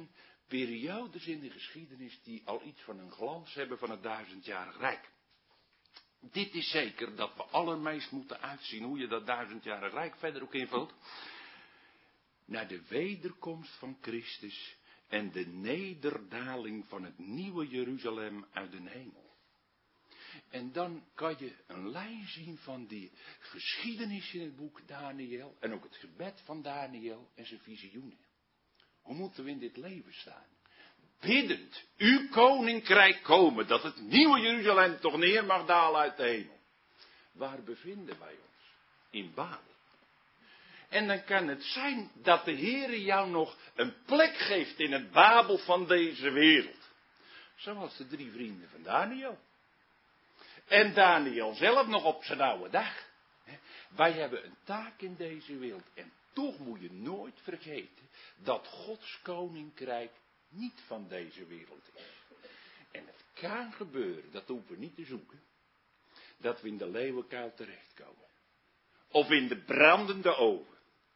periodes in de geschiedenis die al iets van een glans hebben van het duizendjarig rijk. Dit is zeker dat we allermeest moeten uitzien hoe je dat duizendjarig rijk verder ook invult. Naar de wederkomst van Christus en de nederdaling van het nieuwe Jeruzalem uit de hemel. En dan kan je een lijn zien van die geschiedenis in het boek Daniël en ook het gebed van Daniël en zijn visioenen. Hoe moeten we in dit leven staan? Biddend, uw koninkrijk komen, dat het nieuwe Jeruzalem toch neer mag dalen uit de hemel. Waar bevinden wij ons? In Babel. En dan kan het zijn dat de Heere jou nog een plek geeft in het Babel van deze wereld. Zoals de drie vrienden van Daniël. En Daniël zelf nog op zijn oude dag. Wij hebben een taak in deze wereld. En toch moet je nooit vergeten dat Gods koninkrijk niet van deze wereld is. En het kan gebeuren, dat hoeven we niet te zoeken, dat we in de leeuwenkuil terechtkomen. Of in de brandende oven.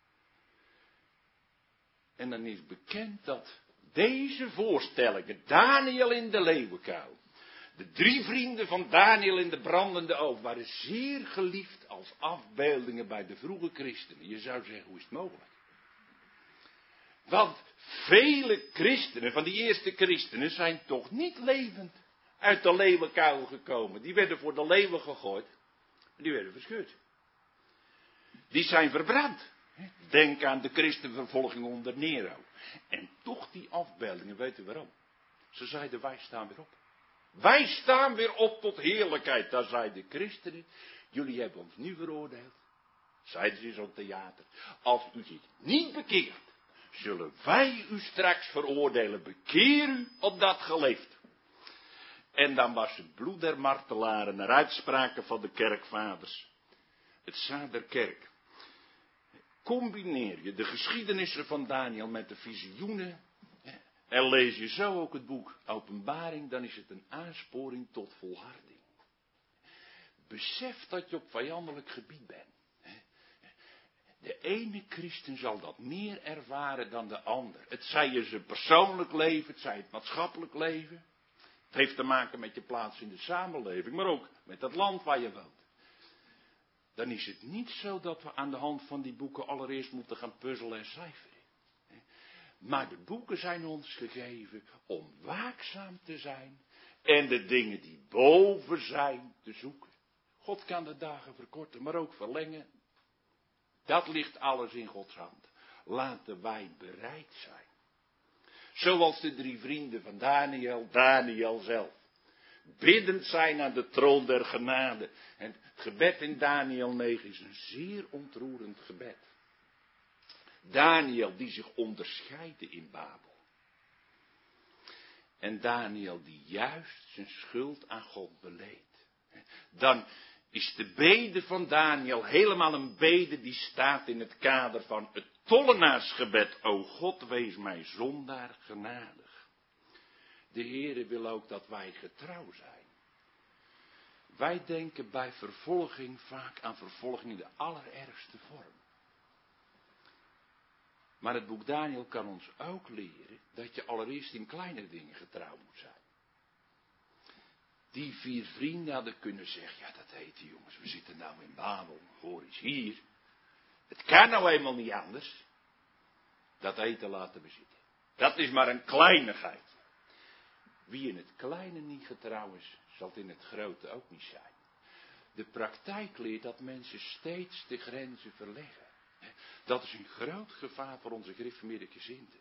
En dan is bekend dat deze voorstellingen, Daniël in de leeuwenkuil, de drie vrienden van Daniël in de brandende oven, waren zeer geliefd als afbeeldingen bij de vroege christenen. Je zou zeggen, hoe is het mogelijk? Want vele christenen, van die eerste christenen, zijn toch niet levend uit de leeuwenkuil gekomen. Die werden voor de leeuwen gegooid. En die werden verscheurd. Die zijn verbrand. Denk aan de christenvervolging onder Nero. En toch die afbeeldingen, weet u waarom? Ze zeiden, wij staan weer op. Wij staan weer op tot heerlijkheid. Daar zeiden de christenen, jullie hebben ons nu veroordeeld. Zeiden ze in zo'n theater. Als u zich niet bekeert, zullen wij u straks veroordelen. Bekeer u opdat ge leeft. En dan was het bloed der martelaren naar uitspraken van de kerkvaders. Het zaad der kerk. Combineer je de geschiedenissen van Daniël met de visioenen. En lees je zo ook het boek Openbaring, dan is het een aansporing tot volharding. Besef dat je op vijandelijk gebied bent. De ene christen zal dat meer ervaren dan de ander. Het zij je zijn persoonlijk leven, het zij het maatschappelijk leven. Het heeft te maken met je plaats in de samenleving, maar ook met het land waar je woont. Dan is het niet zo dat we aan de hand van die boeken allereerst moeten gaan puzzelen en cijferen. Maar de boeken zijn ons gegeven om waakzaam te zijn en de dingen die boven zijn te zoeken. God kan de dagen verkorten, maar ook verlengen. Dat ligt alles in Gods hand. Laten wij bereid zijn. Zoals de drie vrienden van Daniël, Daniël zelf. Biddend zijn aan de troon der genade. En het gebed in Daniël negen is een zeer ontroerend gebed. Daniël die zich onderscheidde in Babel. En Daniël die juist zijn schuld aan God beleed. Dan is de bede van Daniël helemaal een bede die staat in het kader van het tollenaarsgebed. O God, wees mij zondaar genadig. De Heere wil ook dat wij getrouw zijn. Wij denken bij vervolging vaak aan vervolging in de allerergste vorm. Maar het boek Daniël kan ons ook leren dat je allereerst in kleine dingen getrouw moet zijn. Die vier vrienden hadden kunnen zeggen, ja dat heet die jongens, we zitten nou in Babel, hoor eens hier. Het kan nou eenmaal niet anders. Dat eten laten we zitten. Dat is maar een kleinigheid. Wie in het kleine niet getrouw is, zal het in het grote ook niet zijn. De praktijk leert dat mensen steeds de grenzen verleggen. Dat is een groot gevaar voor onze gereformeerde gezinten.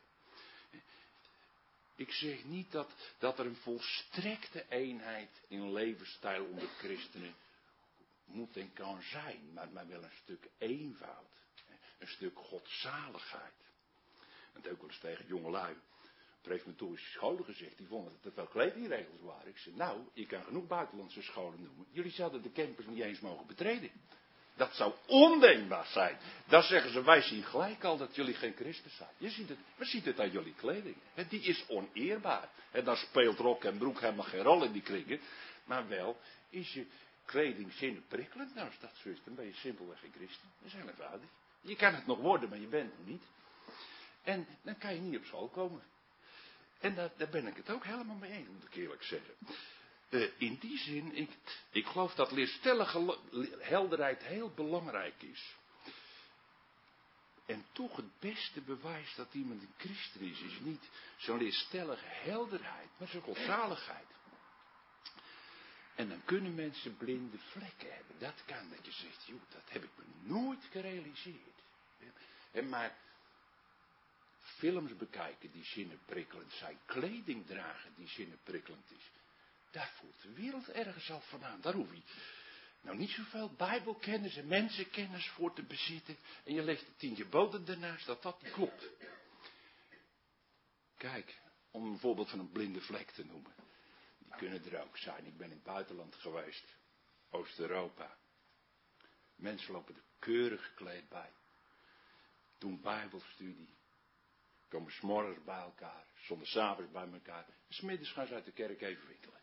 Ik zeg niet dat, dat er een volstrekte eenheid in levensstijl onder christenen moet en kan zijn, maar, maar wel een stuk eenvoud, een stuk godzaligheid. En dat ook wel eens tegen jongelui op reformatorische scholen gezegd, die vonden dat er veel kledingregels waren. Ik zei, nou, je kan genoeg buitenlandse scholen noemen. Jullie zouden de campus niet eens mogen betreden. Dat zou ondenkbaar zijn. Dan zeggen ze, wij zien gelijk al dat jullie geen Christus zijn. Je ziet het, we zien het aan jullie kleding. En die is oneerbaar. En dan speelt rok en broek helemaal geen rol in die kringen. Maar wel, is je kleding zinnig prikkelend? Nou, als dat zo is, dan ben je simpelweg geen christen. Dat is heel eenvoudig. Je kan het nog worden, maar je bent het niet. En dan kan je niet op school komen. En daar, daar ben ik het ook helemaal mee eens, moet ik eerlijk zeggen. Uh, in die zin, ik, ik geloof dat leerstellige helderheid heel belangrijk is. En toch het beste bewijs dat iemand een christen is, is niet zo'n leerstellige helderheid, maar zo'n godzaligheid. En dan kunnen mensen blinde vlekken hebben. Dat kan, dat je zegt, joh, dat heb ik me nooit gerealiseerd. En maar films bekijken die zinnenprikkelend zijn, kleding dragen die zinnenprikkelend is. Daar voelt de wereld ergens al vandaan. Daar hoef je nou niet zoveel bijbelkennis en mensenkennis voor te bezitten. En je legt de tien geboden ernaast dat dat niet klopt. Kijk, om een voorbeeld van een blinde vlek te noemen. Die kunnen er ook zijn. Ik ben in het buitenland geweest. Oost-Europa. Mensen lopen er keurig gekleed bij. Doen bijbelstudie. Komen 's morgens bij elkaar. Zonder 's avonds bij elkaar. En 's middags gaan ze uit de kerk even winkelen.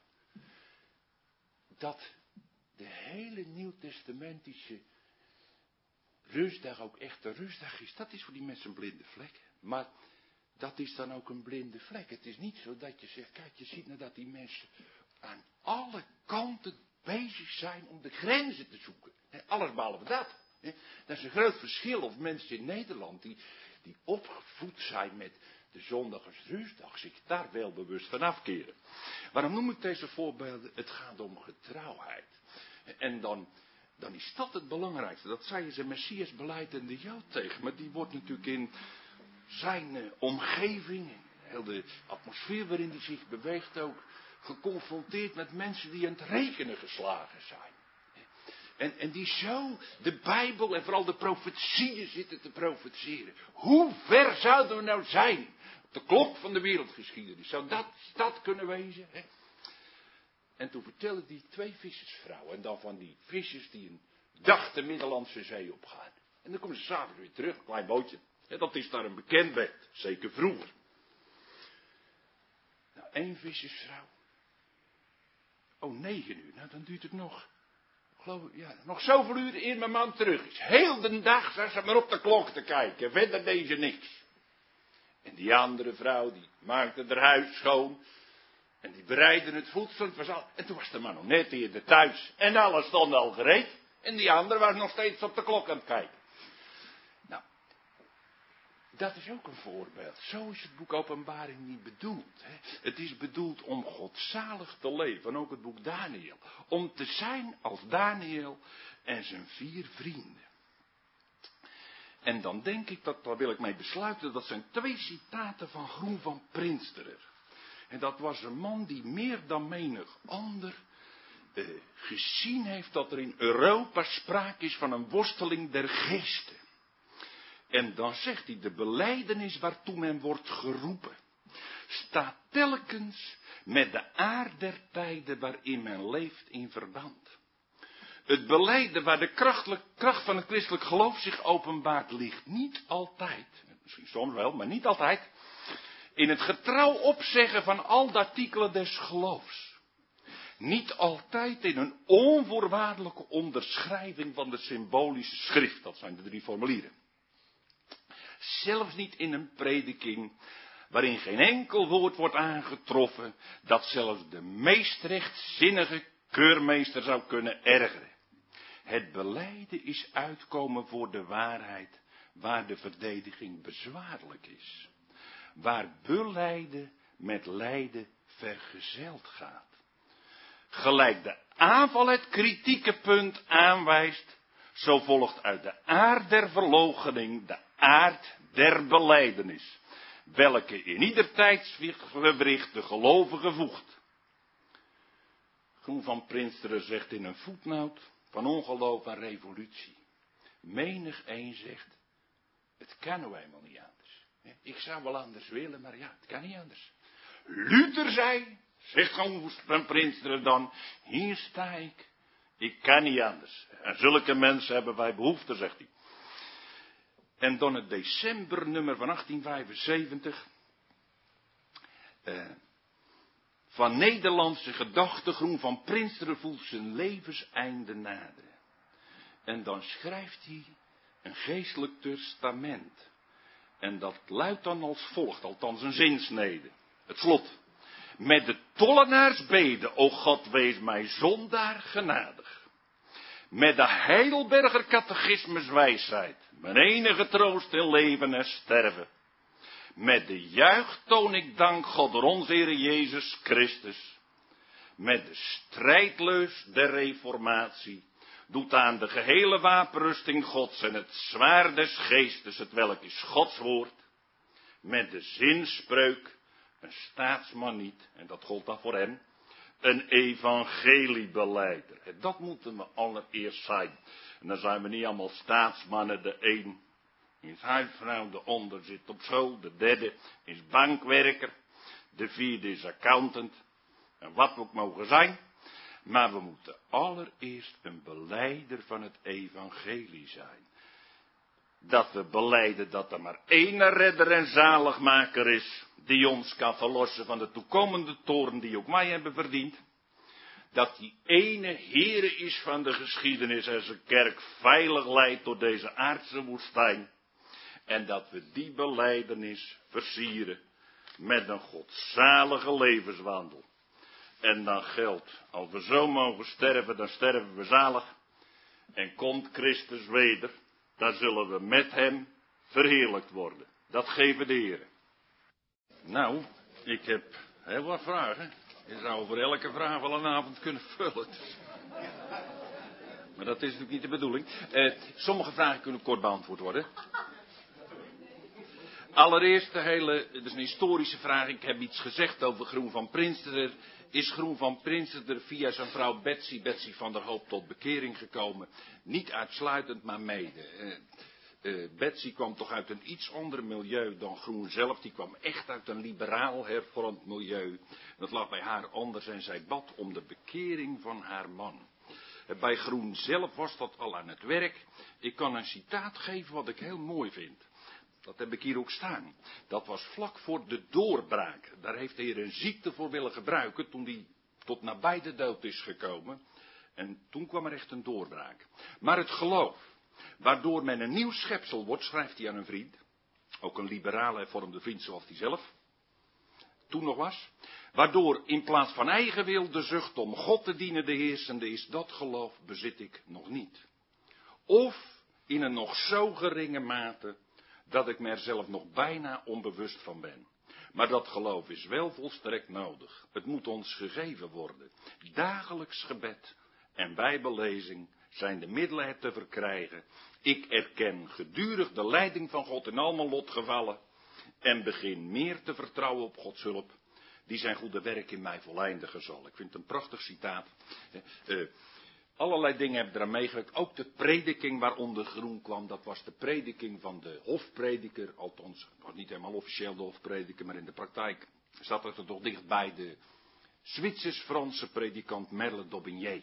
Dat de hele nieuwtestamentische rustdag ook echt een rustdag is. Dat is voor die mensen een blinde vlek. Maar dat is dan ook een blinde vlek. Het is niet zo dat je zegt, kijk, je ziet nou dat die mensen aan alle kanten bezig zijn om de grenzen te zoeken. Alles behalve dat. Dat is een groot verschil of mensen in Nederland die, die opgevoed zijn met de zondag als rustdag zich daar wel bewust van afkeren. Waarom noem ik deze voorbeelden? Het gaat om getrouwheid. En dan, dan is dat het belangrijkste. Dat zei zijn Messias belijdende Jood tegen. Maar die wordt natuurlijk in zijn uh, omgeving, heel de atmosfeer waarin hij zich beweegt ook, geconfronteerd met mensen die aan het rekenen geslagen zijn. En, en die zo de Bijbel en vooral de profetieën zitten te profeteren. Hoe ver zouden we nou zijn? Op de klok van de wereldgeschiedenis. Zou dat stad kunnen wezen? Hè? En toen vertellen die twee vissersvrouwen. En dan van die vissers die een dag de Middellandse Zee opgaan. En dan komen ze s'avonds weer terug. Een klein bootje. Ja, dat is daar een bekend bed. Zeker vroeger. Nou, één vissersvrouw. Oh, negen uur. Nou, dan duurt het nog. Geloof ik, ja, nog zoveel uur eer mijn man terug is. Heel de dag zat ze maar op de klok te kijken. Verder deed ze niks. En die andere vrouw, die maakte haar huis schoon. En die bereidde het voedsel. Het was al, en toen was de man nog net eerder thuis. En alles stond al gereed. En die andere was nog steeds op de klok aan het kijken. Nou, dat is ook een voorbeeld. Zo is het boek Openbaring niet bedoeld. Hè. Het is bedoeld om godzalig te leven. En ook het boek Daniel. Om te zijn als Daniel en zijn vier vrienden. En dan denk ik, dat, daar wil ik mee besluiten, dat zijn twee citaten van Groen van Prinsterer. En dat was een man die meer dan menig ander eh, gezien heeft dat er in Europa sprake is van een worsteling der geesten. En dan zegt hij, de belijdenis waartoe men wordt geroepen, staat telkens met de aard der tijden waarin men leeft in verband. Het belijden waar de kracht van het christelijk geloof zich openbaart, ligt niet altijd, misschien soms wel, maar niet altijd, in het getrouw opzeggen van al de artikelen des geloofs. Niet altijd in een onvoorwaardelijke onderschrijving van de symbolische schrift, dat zijn de drie formulieren. Zelfs niet in een prediking waarin geen enkel woord wordt aangetroffen dat zelfs de meest rechtzinnige keurmeester zou kunnen ergeren. Het belijden is uitkomen voor de waarheid waar de verdediging bezwaarlijk is. Waar belijden met lijden vergezeld gaat. Gelijk de aanval het kritieke punt aanwijst, zo volgt uit de aard der verloochening de aard der belijdenis, welke in ieder tijdsgewricht de gelovige voegt. Groen van Prinsterer zegt in een voetnoot van ongeloof en revolutie. Menig een zegt, het kan nou eenmaal niet anders. Ik zou wel anders willen, maar ja, het kan niet anders. Luther zei, zegt Groen van Prinsterer dan, hier sta ik, ik kan niet anders. En zulke mensen hebben wij behoefte, zegt hij. En dan het decembernummer van achttien vijfenzeventig. Eh, van Nederlandse gedachten, Groen van Prinsterer voelt zijn levenseinde naderen. En dan schrijft hij een geestelijk testament. En dat luidt dan als volgt, althans een zinsnede. Het slot. Met de tollenaars beden, o God, wees mij zondaar genadig. Met de Heidelberger catechismus wijsheid, mijn enige troost in leven en sterven. Met de juich toon ik dank God door onze Heer Jezus Christus. Met de strijdleus der reformatie doet aan de gehele wapenrusting Gods en het zwaard des geestes, het welk is Gods woord. Met de zinspreuk, een staatsman niet, en dat gold dan voor hem, een evangeliebeleider. En dat moeten we allereerst zijn. En dan zijn we niet allemaal staatsmannen, de een is huisvrouw, de ander zit op school, de derde is bankwerker, de vierde is accountant, en wat we ook mogen zijn. Maar we moeten allereerst een beleider van het evangelie zijn. Dat we belijden dat er maar één redder en zaligmaker is, die ons kan verlossen van de toekomende toorn die ook wij hebben verdiend. Dat die ene Heere is van de geschiedenis en zijn kerk veilig leidt door deze aardse woestijn. En dat we die belijdenis versieren met een godzalige levenswandel. En dan geldt, als we zo mogen sterven, dan sterven we zalig. En komt Christus weder, dan zullen we met hem verheerlijkt worden. Dat geven de Heer. Nou, ik heb heel wat vragen. Je zou voor elke vraag wel een avond kunnen vullen. Maar dat is natuurlijk niet de bedoeling. Eh, sommige vragen kunnen kort beantwoord worden. Allereerst de hele, het is een historische vraag. Ik heb iets gezegd over Groen van Prinsterer. Is Groen van Prinsterer via zijn vrouw Betsy, Betsy van der Hoop, tot bekering gekomen? Niet uitsluitend, maar mede. Uh, uh, Betsy kwam toch uit een iets ander milieu dan Groen zelf. Die kwam echt uit een liberaal hervormd milieu. Dat lag bij haar anders en zij bad om de bekering van haar man. Uh, bij Groen zelf was dat al aan het werk. Ik kan een citaat geven wat ik heel mooi vind. Dat heb ik hier ook staan. Dat was vlak voor de doorbraak. Daar heeft de Heer een ziekte voor willen gebruiken toen hij tot nabij de dood is gekomen. En toen kwam er echt een doorbraak. Maar het geloof, waardoor men een nieuw schepsel wordt, schrijft hij aan een vriend. Ook een liberale hervormde vriend zoals hij zelf toen nog was. Waardoor in plaats van eigen wil de zucht om God te dienen de heersende is, dat geloof bezit ik nog niet. Of in een nog zo geringe mate dat ik me er zelf nog bijna onbewust van ben. Maar dat geloof is wel volstrekt nodig. Het moet ons gegeven worden. Dagelijks gebed en bijbellezing zijn de middelen het te verkrijgen. Ik erken gedurig de leiding van God in al mijn lotgevallen en begin meer te vertrouwen op Gods hulp, die zijn goede werk in mij voleindigen zal. Ik vind het een prachtig citaat. Uh, Allerlei dingen hebben eraan meegewerkt. Ook de prediking waaronder Groen kwam, dat was de prediking van de hofprediker. Althans, nog niet helemaal officieel de hofprediker, maar in de praktijk zat het er toch dichtbij de Zwitsers-Franse predikant Merle d'Aubigné.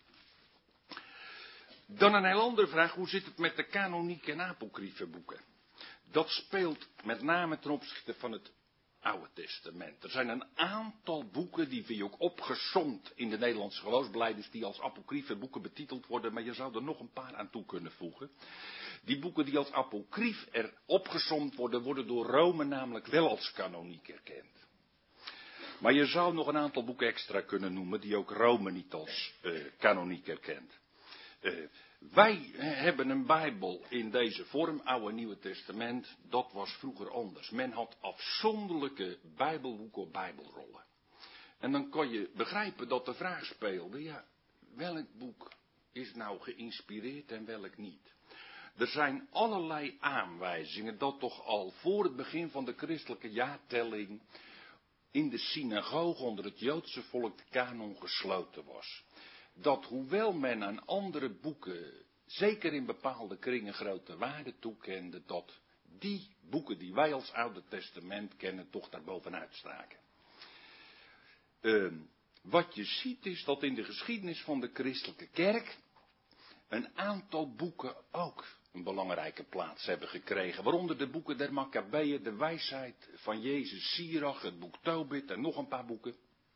Dan een heel andere vraag, hoe zit het met de kanonieke en apocryfe boeken? Dat speelt met name ten opzichte van het Oude Testament. Er zijn een aantal boeken die vind je ook opgesomd in de Nederlandse geloofsbelijdenis die als apocryfe boeken betiteld worden, maar je zou er nog een paar aan toe kunnen voegen. Die boeken die als apocryf er opgesomd worden, worden door Rome namelijk wel als kanoniek erkend. Maar je zou nog een aantal boeken extra kunnen noemen die ook Rome niet als uh, kanoniek erkent. Uh, Wij hebben een Bijbel in deze vorm, Oude en Nieuwe Testament, dat was vroeger anders. Men had afzonderlijke Bijbelboeken op Bijbelrollen. En dan kon je begrijpen dat de vraag speelde, ja, welk boek is nou geïnspireerd en welk niet? Er zijn allerlei aanwijzingen dat toch al voor het begin van de christelijke jaartelling in de synagoge onder het Joodse volk de kanon gesloten was. Dat hoewel men aan andere boeken, zeker in bepaalde kringen, grote waarde toekende, dat die boeken die wij als Oude Testament kennen, toch daar bovenuit staken. Uh, wat je ziet is dat in de geschiedenis van de christelijke kerk een aantal boeken ook een belangrijke plaats hebben gekregen. Waaronder de boeken der Maccabeeën, de wijsheid van Jezus, Sirach, het boek Tobit en nog een paar boeken.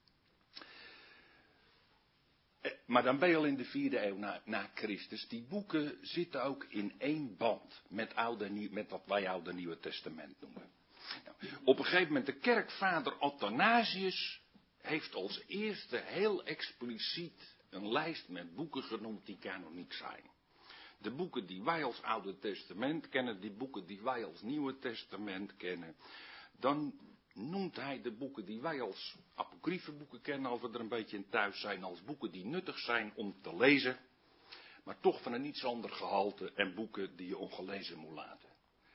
Maar dan ben je al in de vierde eeuw na, na Christus. Die boeken zitten ook in één band met, oude, met wat wij Oude Nieuwe Testament noemen. Nou, op een gegeven moment de kerkvader Athanasius heeft als eerste heel expliciet een lijst met boeken genoemd die kanoniek zijn. De boeken die wij als Oude Testament kennen, die boeken die wij als Nieuwe Testament kennen. Dan noemt hij de boeken die wij als apocryfe boeken kennen, als we er een beetje in thuis zijn, als boeken die nuttig zijn om te lezen, maar toch van een iets ander gehalte en boeken die je ongelezen moet laten.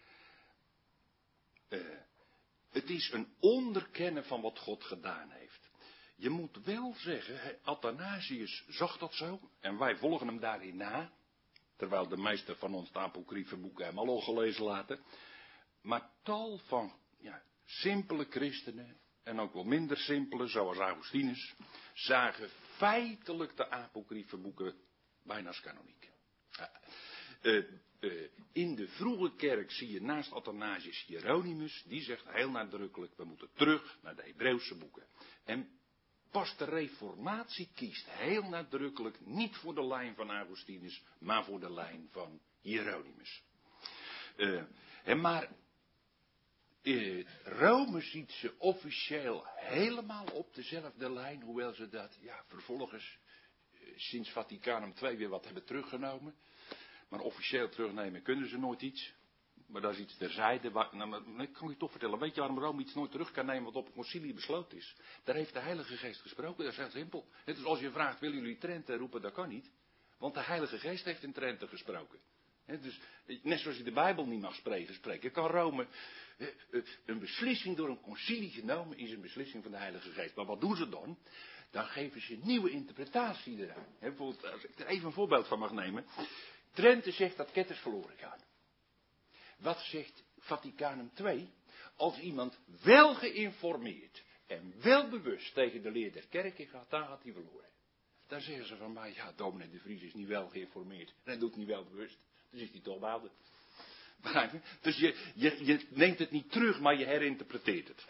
Uh, het is een onderkennen van wat God gedaan heeft. Je moet wel zeggen, Athanasius zag dat zo en wij volgen hem daarin na. Terwijl de meeste van ons de apocryfe boeken helemaal ongelezen laten. Maar tal van ja, simpele christenen en ook wel minder simpele, zoals Augustinus, zagen feitelijk de apocryfe boeken bijna als kanoniek. Uh, uh, in de vroege kerk zie je naast Athanasius Hieronymus, die zegt heel nadrukkelijk, we moeten terug naar de Hebreeuwse boeken. En pas de reformatie kiest heel nadrukkelijk niet voor de lijn van Augustinus, maar voor de lijn van Hieronymus. Uh, en maar uh, Rome ziet ze officieel helemaal op dezelfde lijn, hoewel ze dat ja, vervolgens uh, sinds Vaticanum twee weer wat hebben teruggenomen. Maar officieel terugnemen kunnen ze nooit iets. Maar dat is iets terzijde. Waar, nou, ik kan je toch vertellen. Weet je waarom Rome iets nooit terug kan nemen wat op het concilie besloten is? Daar heeft de Heilige Geest gesproken. Dat is heel simpel. Net als als je vraagt, willen jullie Trente roepen? Dat kan niet. Want de Heilige Geest heeft in Trente gesproken. He, dus, net zoals je de Bijbel niet mag spreken, spreken kan Rome eh, eh, een beslissing door een concilie genomen is een beslissing van de Heilige Geest. Maar wat doen ze dan? Dan geven ze een nieuwe interpretatie eraan. He, bijvoorbeeld, als ik er even een voorbeeld van mag nemen. Trente zegt dat ketters verloren gaan. Wat zegt Vaticanum twee? Als iemand wel geïnformeerd en wel bewust tegen de leer der kerken gaat, dan gaat hij verloren. Dan zeggen ze van mij, ja, dominee de Vries is niet wel geïnformeerd en hij doet niet wel bewust. Dus is hij toch behouden. Begrijp je? Dus je, je, je neemt het niet terug, maar je herinterpreteert het.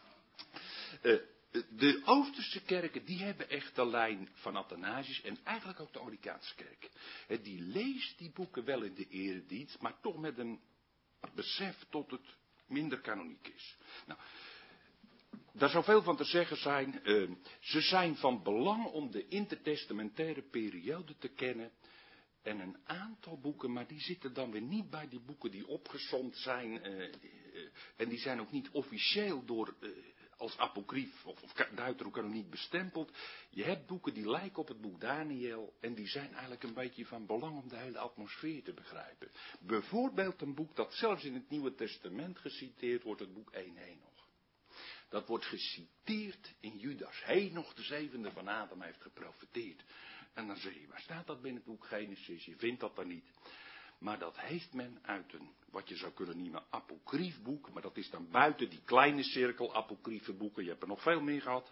Uh, De Oosterse kerken, die hebben echt de lijn van Athanasius en eigenlijk ook de Anglicaanse kerk. Die leest die boeken wel in de eredienst, maar toch met een besef tot het minder kanoniek is. Nou, daar zou veel van te zeggen zijn. Uh, ze zijn van belang om de intertestamentaire periode te kennen. En een aantal boeken, maar die zitten dan weer niet bij die boeken die opgesomd zijn. Uh, uh, en die zijn ook niet officieel door... Uh, als apocryf of, of deuterocanoniek bestempeld. Je hebt boeken die lijken op het boek Daniel en die zijn eigenlijk een beetje van belang om de hele atmosfeer te begrijpen. Bijvoorbeeld een boek dat zelfs in het Nieuwe Testament geciteerd wordt, het boek één Henoch. Dat wordt geciteerd in Judas. Henoch, de zevende van Adam, heeft geprofeteerd. En dan zeg je, waar staat dat binnen het boek Genesis? Je vindt dat dan niet. Maar dat heeft men uit een, wat je zou kunnen noemen, apocryf boek. Maar dat is dan buiten die kleine cirkel apocryfe boeken. Je hebt er nog veel meer gehad.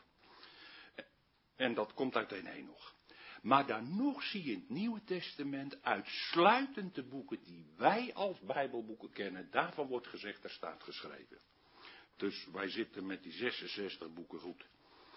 En dat komt uit één Henoch. Maar dan nog zie je in het Nieuwe Testament uitsluitend de boeken die wij als Bijbelboeken kennen. Daarvan wordt gezegd, er staat geschreven. Dus wij zitten met die zesenzestig boeken goed.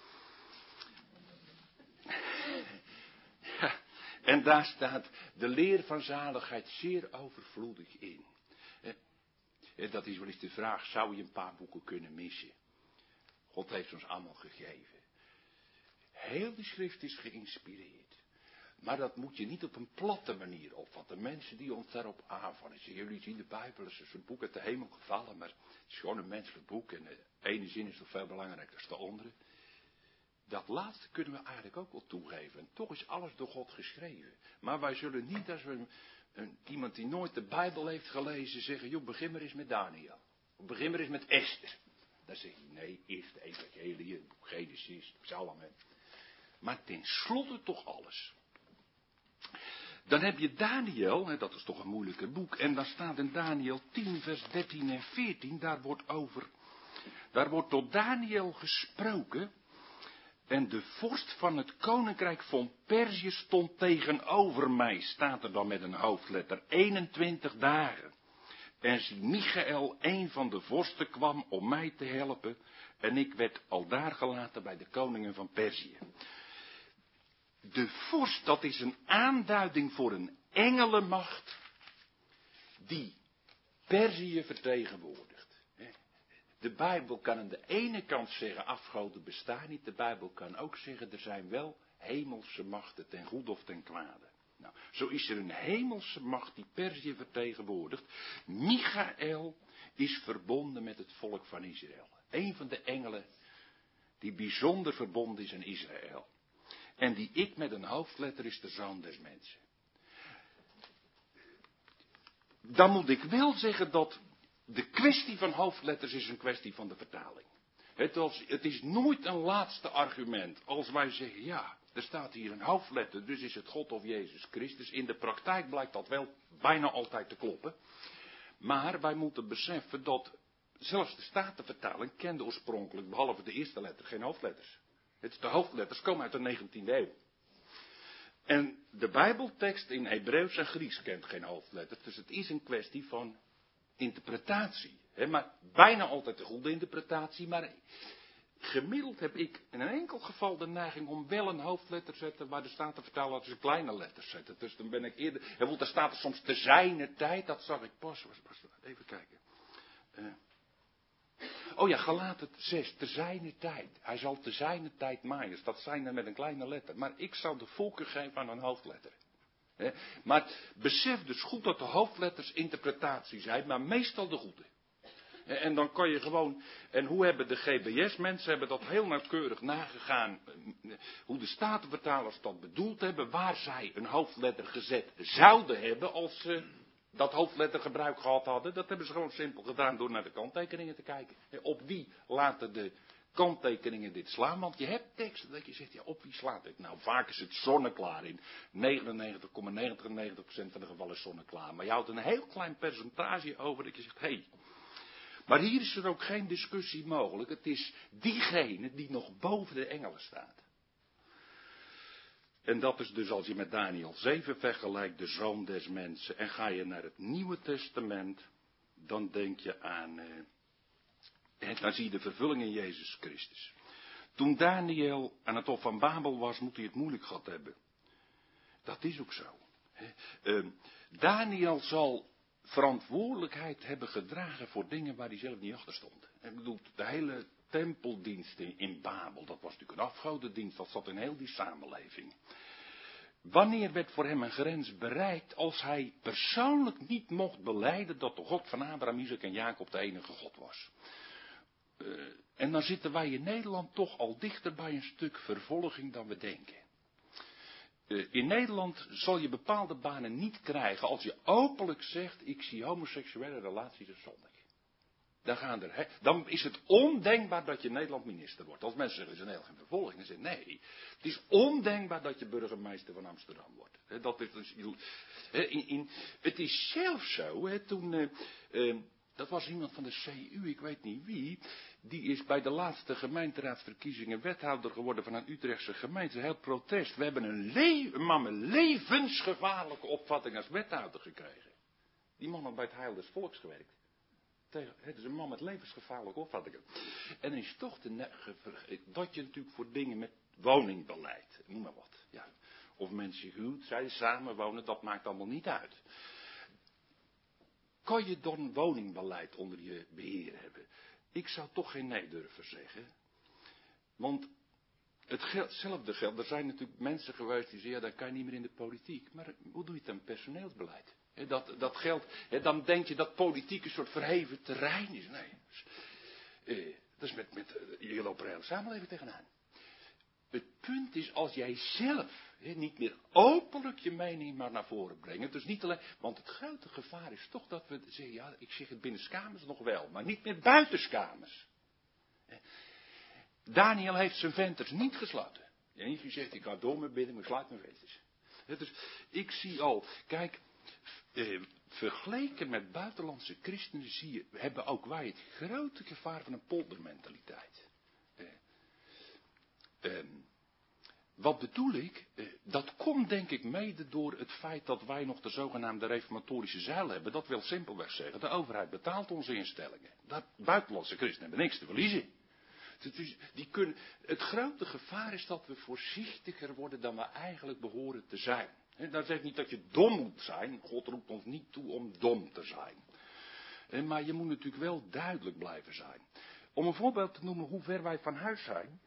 Ja. En daar staat de leer van zaligheid zeer overvloedig in. Dat is wel eens de vraag, zou je een paar boeken kunnen missen? God heeft ons allemaal gegeven. Heel de schrift is geïnspireerd. Maar dat moet je niet op een platte manier opvatten. Mensen die ons daarop aanvallen. Jullie zien de Bijbel, het is een boek uit de hemel gevallen, maar het is gewoon een menselijk boek. En de ene zin is nog veel belangrijker dan de andere. Dat laatste kunnen we eigenlijk ook wel toegeven. En toch is alles door God geschreven. Maar wij zullen niet als we een, een, iemand die nooit de Bijbel heeft gelezen zeggen, joh, begin maar eens met Daniel. Of begin maar eens met Esther. Dan zeg je, nee, eerst de Evangelie, Genesis, Psalmen. Maar tenslotte toch alles. Dan heb je Daniel, hè, dat is toch een moeilijker boek. En dan staat in Daniel tien, vers dertien en veertien, daar wordt over, daar wordt tot Daniel gesproken. En de vorst van het koninkrijk van Perzië stond tegenover mij, staat er dan met een hoofdletter, eenentwintig dagen. En zie, Michael, een van de vorsten, kwam om mij te helpen. En ik werd aldaar gelaten bij de koningen van Perzië. De vorst, dat is een aanduiding voor een engelenmacht die Perzië vertegenwoordigt. De Bijbel kan aan de ene kant zeggen, afgoden bestaan niet. De Bijbel kan ook zeggen, er zijn wel hemelse machten ten goede of ten kwade. Nou, zo is er een hemelse macht die Perzië vertegenwoordigt. Michaël is verbonden met het volk van Israël. Een van de engelen die bijzonder verbonden is aan Israël. En die ik met een hoofdletter is de zoon des mensen. Dan moet ik wel zeggen dat de kwestie van hoofdletters is een kwestie van de vertaling. Het, als, het is nooit een laatste argument. Als wij zeggen, ja, er staat hier een hoofdletter, dus is het God of Jezus Christus. In de praktijk blijkt dat wel bijna altijd te kloppen. Maar wij moeten beseffen dat zelfs de Statenvertaling kende oorspronkelijk, behalve de eerste letter, geen hoofdletters. Het, de hoofdletters komen uit de negentiende eeuw. En de Bijbeltekst in Hebreeuws en Grieks kent geen hoofdletters. Dus het is een kwestie van interpretatie. He, maar bijna altijd de goede interpretatie. Maar gemiddeld heb ik in een enkel geval de neiging om wel een hoofdletter te zetten, waar de Statenvertaler dus kleine letters zetten. Dus dan ben ik eerder. He, daar staat er soms te zijne tijd, dat zag ik pas. Even kijken. Uh, Oh ja, Galaten zes, te zijne tijd. Hij zal te zijne tijd maaien. Dat zijn er met een kleine letter. Maar ik zou de voorkeur geven aan een hoofdletter. He? Maar besef dus goed dat de hoofdletters interpretatie zijn, maar meestal de goede. He? En dan kan je gewoon. En hoe hebben de G B S-mensen hebben dat heel nauwkeurig nagegaan. Hoe de Statenvertalers dat bedoeld hebben. Waar zij een hoofdletter gezet zouden hebben als ze dat hoofdlettergebruik gehad hadden. Dat hebben ze gewoon simpel gedaan door naar de kanttekeningen te kijken. Op wie laten de kanttekeningen dit slaan? Want je hebt teksten dat je zegt, ja, op wie slaat dit? Nou, vaak is het zonneklaar in. negenennegentig komma negenennegentig procent van de gevallen is zonneklaar. Maar je houdt een heel klein percentage over dat je zegt, hé. Hey. Maar hier is er ook geen discussie mogelijk. Het is diegene die nog boven de engelen staat. En dat is dus als je met Daniel zeven vergelijkt, de zoon des mensen. En ga je naar het Nieuwe Testament, dan denk je aan, eh, dan zie je de vervulling in Jezus Christus. Toen Daniel aan het Hof van Babel was, moet hij het moeilijk gehad hebben. Dat is ook zo. Eh, Daniel zal verantwoordelijkheid hebben gedragen voor dingen waar hij zelf niet achter stond. Ik bedoel, de hele tempeldienst in Babel, dat was natuurlijk een afgodendienst, dat zat in heel die samenleving. Wanneer werd voor hem een grens bereikt als hij persoonlijk niet mocht belijden dat de God van Abraham, Isaac en Jacob de enige God was? Uh, en dan zitten wij in Nederland toch al dichter bij een stuk vervolging dan we denken. Uh, in Nederland zal je bepaalde banen niet krijgen als je openlijk zegt, ik zie homoseksuele relaties als zondig. Dan, gaan er, he, dan is het ondenkbaar dat je Nederland minister wordt. Als mensen zeggen, er is een heel geen vervolging. Dan zeggen nee, het is ondenkbaar dat je burgemeester van Amsterdam wordt. He, dat is, dus, he, in, in, het is zelfs zo, he, toen, uh, uh, dat was iemand van de C U, ik weet niet wie, die is bij de laatste gemeenteraadsverkiezingen wethouder geworden van een Utrechtse gemeente. Heel protest. We hebben een, le- een man met levensgevaarlijke opvatting als wethouder gekregen. Die man had bij het Heil des Volks gewerkt. Tegen, het is een man met levensgevaarlijke opvattingen. En dan is toch de ne- dat je natuurlijk voor dingen met woningbeleid, noem maar wat. Ja. Of mensen gehuwd zijn, samenwonen, dat maakt allemaal niet uit. Kan je dan woningbeleid onder je beheer hebben? Ik zou toch geen nee durven zeggen. Want hetzelfde geldt, er zijn natuurlijk mensen geweest die zeggen, ja, dan kan je niet meer in de politiek. Maar hoe doe je het aan personeelsbeleid? He, dat, dat geldt, he, dan denk je dat politiek een soort verheven terrein is. Nee, dus, eh, dat is met, met uh, je loopt er hele samenleving tegenaan. Het punt is, als jij zelf he, niet meer openlijk je mening maar naar voren brengt. Dus niet alleen, want het grote gevaar is toch dat we zeggen, ja, ik zeg het binnenskamers nog wel, maar niet meer buitenskamers. Daniel heeft zijn vensters niet gesloten. Eentje zegt, ik ga door me bidden, maar ik sluit mijn vensters. Dus ik zie al, kijk, eh, vergeleken met buitenlandse christenen zie je, hebben ook wij het grote gevaar van een poldermentaliteit. Eh, eh, wat bedoel ik? Eh, dat komt denk ik mede door het feit dat wij nog de zogenaamde reformatorische zuil hebben. Dat wil simpelweg zeggen, de overheid betaalt onze instellingen. Dat, buitenlandse christenen hebben niks te verliezen. Dus die kunnen, het grote gevaar is dat we voorzichtiger worden dan we eigenlijk behoren te zijn. He, dat zegt niet dat je dom moet zijn. God roept ons niet toe om dom te zijn. He, maar je moet natuurlijk wel duidelijk blijven zijn. om een voorbeeld te noemen hoe ver wij van huis zijn.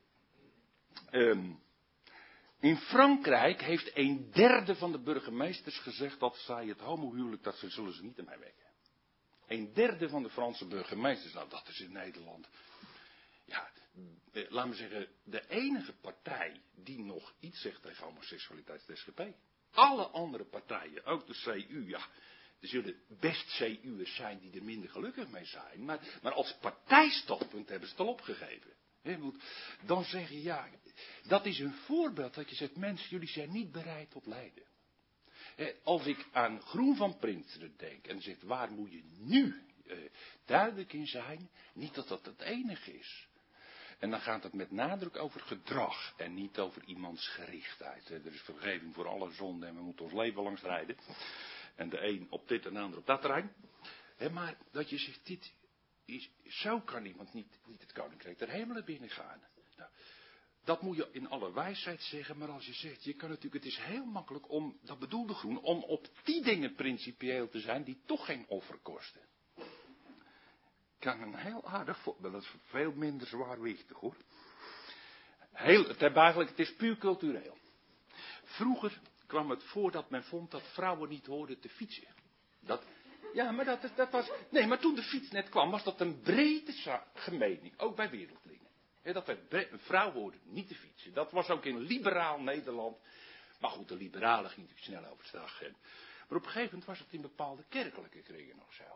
Um, in Frankrijk heeft een derde van de burgemeesters gezegd dat zij het homohuwelijk, dat ze, zullen ze niet aan mij wekken. Een derde van de Franse burgemeesters, nou dat is in Nederland. Ja, eh, laat me zeggen, de enige partij die nog iets zegt tegen homoseksualiteit is de S G P. Alle andere partijen, ook de C U, ja, er zullen best C U'ers zijn die er minder gelukkig mee zijn, maar, maar als partijstandpunt hebben ze het al opgegeven. He, moet, dan zeg je, ja, dat is een voorbeeld dat je zegt, mensen, jullie zijn niet bereid tot lijden. He, als ik aan Groen van Prinsen denk en zegt, waar moet je nu eh, duidelijk in zijn, niet dat dat het enige is. En dan gaat het met nadruk over gedrag en niet over iemands gerichtheid. He, er is vergeving voor alle zonden en we moeten ons leven lang strijden. En de een op dit en de ander op dat terrein. He, maar dat je zegt, dit is, zo kan iemand niet, niet het koninkrijk der hemelen binnengaan. Nou, dat moet je in alle wijsheid zeggen, maar als je zegt, je kan natuurlijk, het is heel makkelijk om, dat bedoelde Groen, om op die dingen principieel te zijn die toch geen offer kosten. Ik kan een heel aardig voorbeeld, dat is veel minder zwaarwichtig hoor. Heel, het, eigenlijk, het is puur cultureel. Vroeger kwam het voor dat men vond dat vrouwen niet hoorden te fietsen. Dat, ja, maar dat, dat was, nee, maar toen de fiets net kwam, was dat een brede gemening, ook bij wereldlingen. He, dat werd, een vrouw hoorde niet te fietsen. Dat was ook in liberaal Nederland. Maar goed, de liberalen gingen natuurlijk snel overstag. En, maar op een gegeven moment was het in bepaalde kerkelijke kringen nog zo.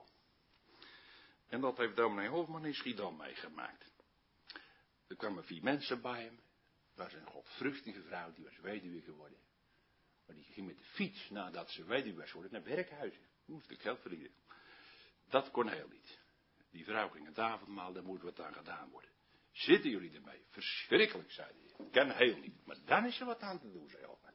En dat heeft dominee Hofman in Schiedam meegemaakt. Er kwamen vier mensen bij hem. Dat was een godvruchtige vrouw, die was weduwe geworden. Maar die ging met de fiets, nadat ze weduwe was geworden, naar Werkhuizen. Moest ik geld verdienen. Dat kon heel niet. Die vrouw ging het avondmaal, daar moet wat aan gedaan worden. Zitten jullie ermee? Verschrikkelijk, zei hij. Kan heel niet. Maar dan is er wat aan te doen, zei Hofman.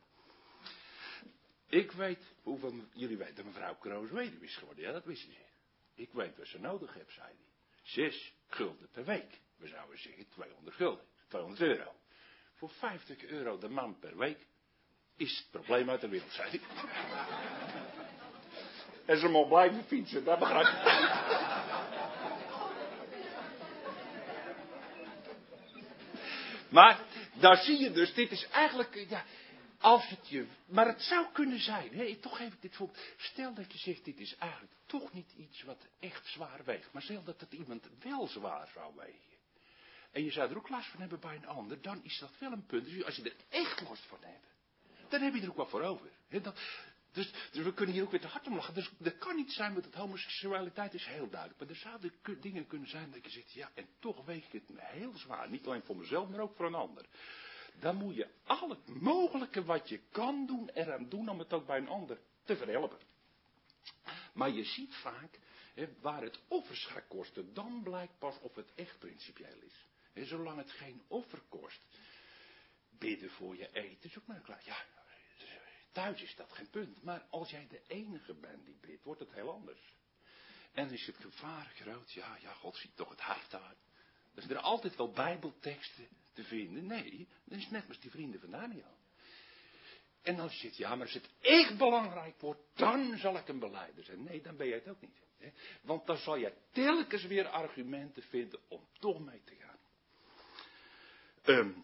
Ik weet hoeveel jullie weten dat mevrouw Kroos weduwe is geworden. Ja, dat wisten ze. Ik weet wat ze nodig heeft, zei hij. Zes gulden per week. We zouden zeggen tweehonderd gulden. tweehonderd euro. Voor vijftig euro de man per week is het probleem uit de wereld, zei hij. En ze moet blijven fietsen, dat begrijp ik. Maar, daar zie je dus, dit is eigenlijk, ja, als het je, maar het zou kunnen zijn, hè, toch geef ik dit voorbeeld. Stel dat je zegt, dit is eigenlijk toch niet iets wat echt zwaar weegt. Maar stel dat het iemand wel zwaar zou wegen. En je zou er ook last van hebben bij een ander, dan is dat wel een punt. Dus als je er echt last van hebt, dan heb je er ook wat voor over. Hè, dat, dus, dus we kunnen hier ook weer te hard om lachen. Dus dat kan niet zijn, want het homoseksualiteit is heel duidelijk. Maar er zouden dingen kunnen zijn dat je zegt, ja, en toch weeg ik het heel zwaar. Niet alleen voor mezelf, maar ook voor een ander. Dan moet je al het mogelijke wat je kan doen, eraan doen om het ook bij een ander te verhelpen. Maar je ziet vaak, hè, waar het offers gaat kosten, dan blijkt pas of het echt principieel is. Hè, zolang het geen offer kost, bidden voor je eten is ook maar klaar. Ja, thuis is dat geen punt. Maar als jij de enige bent die bidt, wordt het heel anders. En is het gevaar groot? Ja, ja, God ziet toch het hart aan. Er zijn er altijd wel bijbelteksten te vinden. Nee, dat is net als die vrienden van Daniel. En als je zegt, ja, maar als het echt belangrijk wordt, dan zal ik een belijder zijn. Nee, dan ben je het ook niet. Hè? Want dan zal je telkens weer argumenten vinden om toch mee te gaan. Um,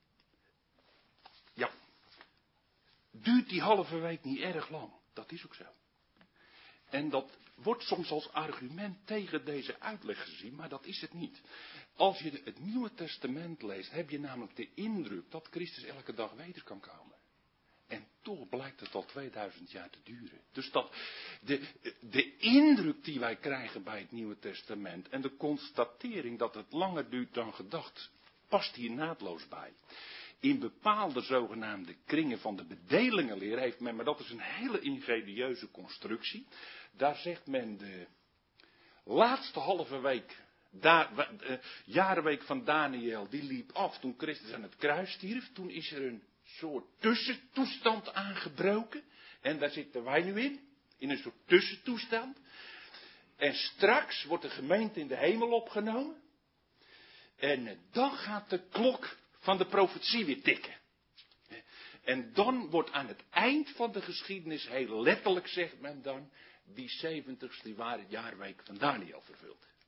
ja. Duurt die halve week niet erg lang? Dat is ook zo. En dat wordt soms als argument tegen deze uitleg gezien, maar dat is het niet. Als je het Nieuwe Testament leest, heb je namelijk de indruk dat Christus elke dag weder kan komen. En toch blijkt het al tweeduizend jaar te duren. Dus dat de, de indruk die wij krijgen bij het Nieuwe Testament en de constatering dat het langer duurt dan gedacht, past hier naadloos bij. In bepaalde zogenaamde kringen van de bedelingenleer heeft men, maar dat is een hele ingenieuze constructie. Daar zegt men de laatste halve week, da, uh, jarenweek van Daniel, die liep af toen Christus aan het kruis stierf. Toen is er een soort tussentoestand aangebroken. En daar zitten wij nu in, in een soort tussentoestand. En straks wordt de gemeente in de hemel opgenomen. En uh, dan gaat de klok van de profetie weer tikken. En dan wordt aan het eind van de geschiedenis, heel letterlijk zegt men dan, die zeventigste jaarweek van Daniel vervuld.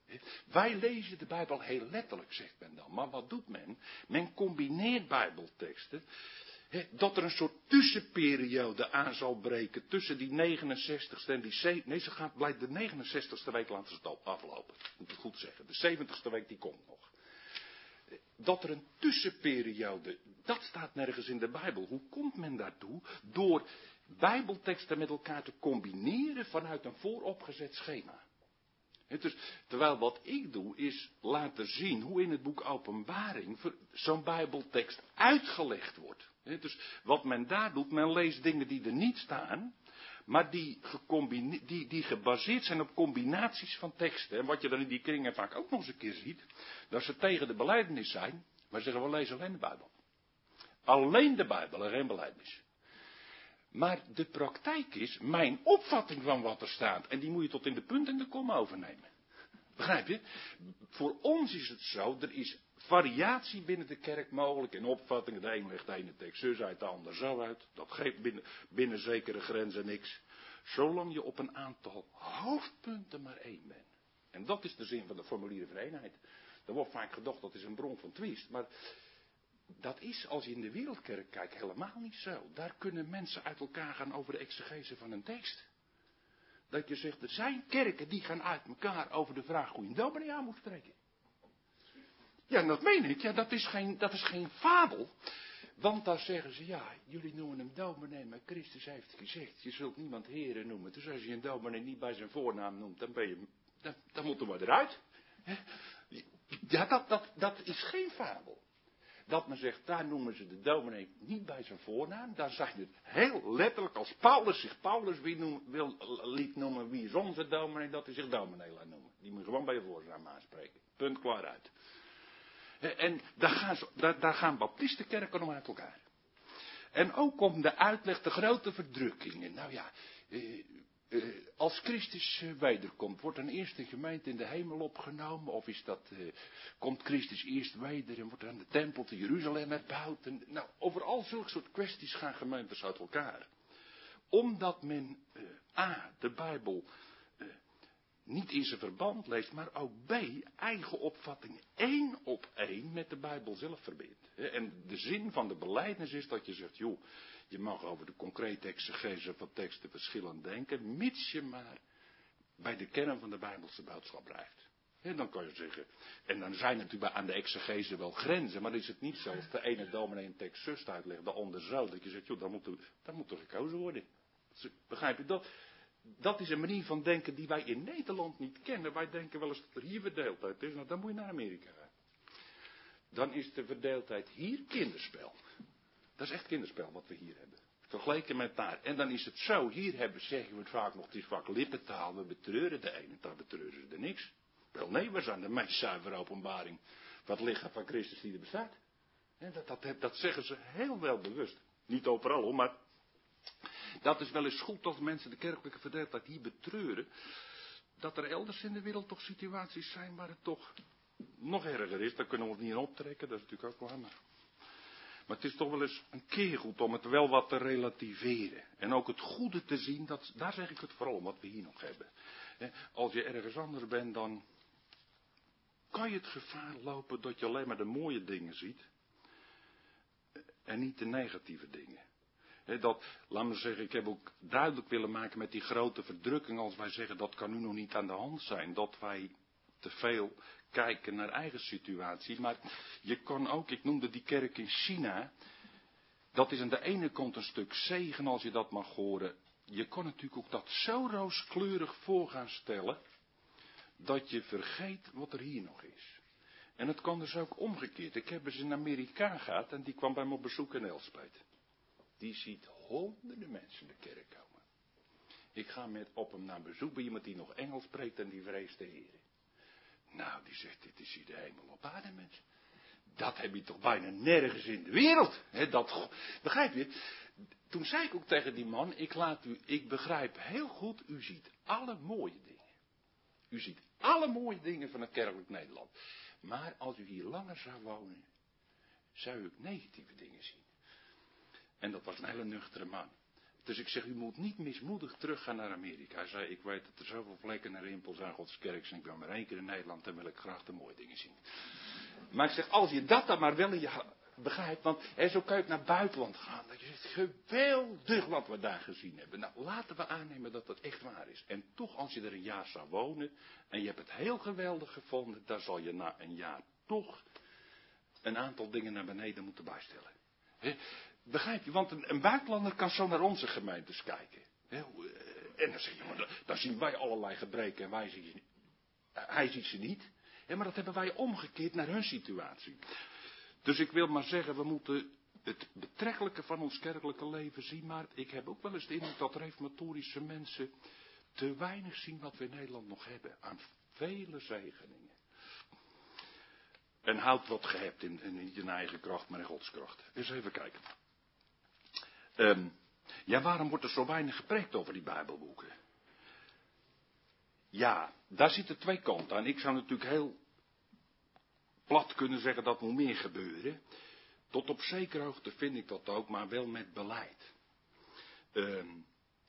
Wij lezen de Bijbel heel letterlijk, zegt men dan. Maar wat doet men? Men combineert Bijbelteksten. He, dat er een soort tussenperiode aan zal breken tussen die negenenzestigste en die zeventigste. Nee, ze gaat blijft de negenenzestigste week laten ze het al aflopen. Moet ik goed zeggen. De zeventigste week die komt nog. Dat er een tussenperiode, dat staat nergens in de Bijbel. Hoe komt men daartoe? Door Bijbelteksten met elkaar te combineren vanuit een vooropgezet schema. He, dus, terwijl wat ik doe is laten zien hoe in het boek Openbaring zo'n Bijbeltekst uitgelegd wordt. He, dus wat men daar doet, men leest dingen die er niet staan, maar die, die, die gebaseerd zijn op combinaties van teksten. En wat je dan in die kringen vaak ook nog eens een keer ziet, dat ze tegen de belijdenis zijn, maar zeggen we lezen alleen de Bijbel. Alleen de Bijbel en geen belijdenis. Maar de praktijk is mijn opvatting van wat er staat. En die moet je tot in de punt en de komma overnemen. Begrijp je? Voor ons is het zo, er is variatie binnen de kerk mogelijk in opvattingen. De een legt de ene tekst zus uit, de ander zo uit. Dat geeft binnen, binnen zekere grenzen niks. Zolang je op een aantal hoofdpunten maar één bent. En dat is de zin van de formulieren van eenheid. Er wordt vaak gedacht dat is een bron van twist. Maar dat is, als je in de wereldkerk kijkt, helemaal niet zo. Daar kunnen mensen uit elkaar gaan over de exegese van een tekst. Dat je zegt, er zijn kerken die gaan uit elkaar over de vraag hoe je een dominee aan moet spreken. Ja, en dat meen ik. Ja, dat is geen, dat is geen fabel. Want dan zeggen ze, ja, jullie noemen hem dominee, maar Christus heeft gezegd, je zult niemand heren noemen. Dus als je een dominee niet bij zijn voornaam noemt, dan ben je, dan, dan moet er maar eruit. Ja, dat, dat, dat is geen fabel. Dat men zegt, daar noemen ze de dominee niet bij zijn voornaam. Daar zijn het heel letterlijk, als Paulus zich Paulus wie noem, wil, liet noemen, wie is onze dominee, dat hij zich dominee laat noemen. Die moet je gewoon bij je voornaam aanspreken. Punt, klaar uit. En daar gaan, ze, daar, daar gaan baptistenkerken om uit elkaar. En ook om de uitleg, de grote verdrukkingen. Nou ja, eh, eh, als Christus uh, wederkomt, wordt een eerste gemeente in de hemel opgenomen? Of is dat, uh, komt Christus eerst weder en wordt er aan de tempel te Jeruzalem herbouwd? En, nou, over al zulke soort kwesties gaan gemeentes uit elkaar. Omdat men, uh, A, de Bijbel uh, niet in zijn verband leest, maar ook B, eigen opvattingen één op één met de Bijbel zelf verbindt. En de zin van de belijdenis is dat je zegt, joh, je mag over de concrete exegese van teksten verschillend denken, mits je maar bij de kern van de Bijbelse boodschap blijft. En dan kan je zeggen, en dan zijn natuurlijk aan de exegese wel grenzen, maar is het niet zo als de ene dominee een tekst zus uitlegt, de ander zo, dat je zegt, joh, dan moet er, dan moet er gekozen worden. Begrijp je dat? Dat is een manier van denken die wij in Nederland niet kennen. Wij denken wel eens dat er hier verdeeldheid is. Nou, dan moet je naar Amerika gaan. Dan is de verdeeldheid hier kinderspel. Dat is echt kinderspel wat we hier hebben. Vergeleken met daar. En dan is het zo. Hier hebben, zeggen we het vaak nog, het is vaak lippentaal. We betreuren de ene, daar betreuren ze er niks. Wel nee, we zijn de meest zuivere openbaring van het lichaam van Christus die er bestaat. En dat, dat, dat zeggen ze heel wel bewust. Niet overal hoor, maar dat is wel eens goed als mensen de kerkelijke verdeeldheid hier betreuren. Dat er elders in de wereld toch situaties zijn waar het toch nog erger is. Daar kunnen we ons niet in optrekken, dat is natuurlijk ook waar. Maar, maar het is toch wel eens een keer goed om het wel wat te relativeren. En ook het goede te zien, dat, daar zeg ik het vooral om wat we hier nog hebben. Als je ergens anders bent, dan kan je het gevaar lopen dat je alleen maar de mooie dingen ziet. En niet de negatieve dingen. He, dat, laat me zeggen, ik heb ook duidelijk willen maken met die grote verdrukking als wij zeggen dat kan nu nog niet aan de hand zijn. Dat wij te veel kijken naar eigen situatie. Maar je kan ook, ik noemde die kerk in China. Dat is aan de ene kant een stuk zegen als je dat mag horen. Je kan natuurlijk ook dat zo rooskleurig voor gaan stellen. Dat je vergeet wat er hier nog is. En het kan dus ook omgekeerd. Ik heb eens in Amerika gehad en die kwam bij me op bezoek in Elspet. Die ziet honderden mensen de kerk komen. Ik ga met op hem naar bezoek bij iemand die nog Engels spreekt en die vreest de Heer. Nou, die zegt, dit is hier de hemel op aarde, mensen. Dat heb je toch bijna nergens in de wereld. He, dat, begrijp je? Toen zei ik ook tegen die man, ik laat u, ik begrijp heel goed, u ziet alle mooie dingen. U ziet alle mooie dingen van het kerkelijk Nederland. Maar als u hier langer zou wonen, zou u ook negatieve dingen zien. En dat was een hele nuchtere man. Dus ik zeg, u moet niet mismoedig teruggaan naar Amerika. Hij zei, ik weet dat er zoveel vlekken en rimpels aan Gods kerk zijn. Ik ben maar één keer in Nederland, dan wil ik graag de mooie dingen zien. Maar ik zeg, als je dat dan maar wel in je begrijpt, want hè, zo kan je het naar buitenland gaan. Dat je zegt, geweldig wat we daar gezien hebben. Nou, laten we aannemen dat dat echt waar is. En toch, als je er een jaar zou wonen en je hebt het heel geweldig gevonden, dan zal je na een jaar toch een aantal dingen naar beneden moeten bijstellen. He, begrijp je? Want een, een buitenlander kan zo naar onze gemeentes kijken. He, en dan zeg je, maar dan zien wij allerlei gebreken en wij zien, hij ziet ze niet. He, maar dat hebben wij omgekeerd naar hun situatie. Dus ik wil maar zeggen, we moeten het betrekkelijke van ons kerkelijke leven zien. Maar ik heb ook wel eens de indruk dat reformatorische mensen te weinig zien wat we in Nederland nog hebben. Aan vele zegeningen. En houd wat ge hebt in, in je eigen kracht, maar in Gods kracht. Eens even kijken. Um, ja, waarom wordt er zo weinig gepreekt over die Bijbelboeken? Ja, daar zitten twee kanten aan. Ik zou natuurlijk heel plat kunnen zeggen dat moet meer gebeuren. Tot op zekere hoogte vind ik dat ook, maar wel met beleid. Um,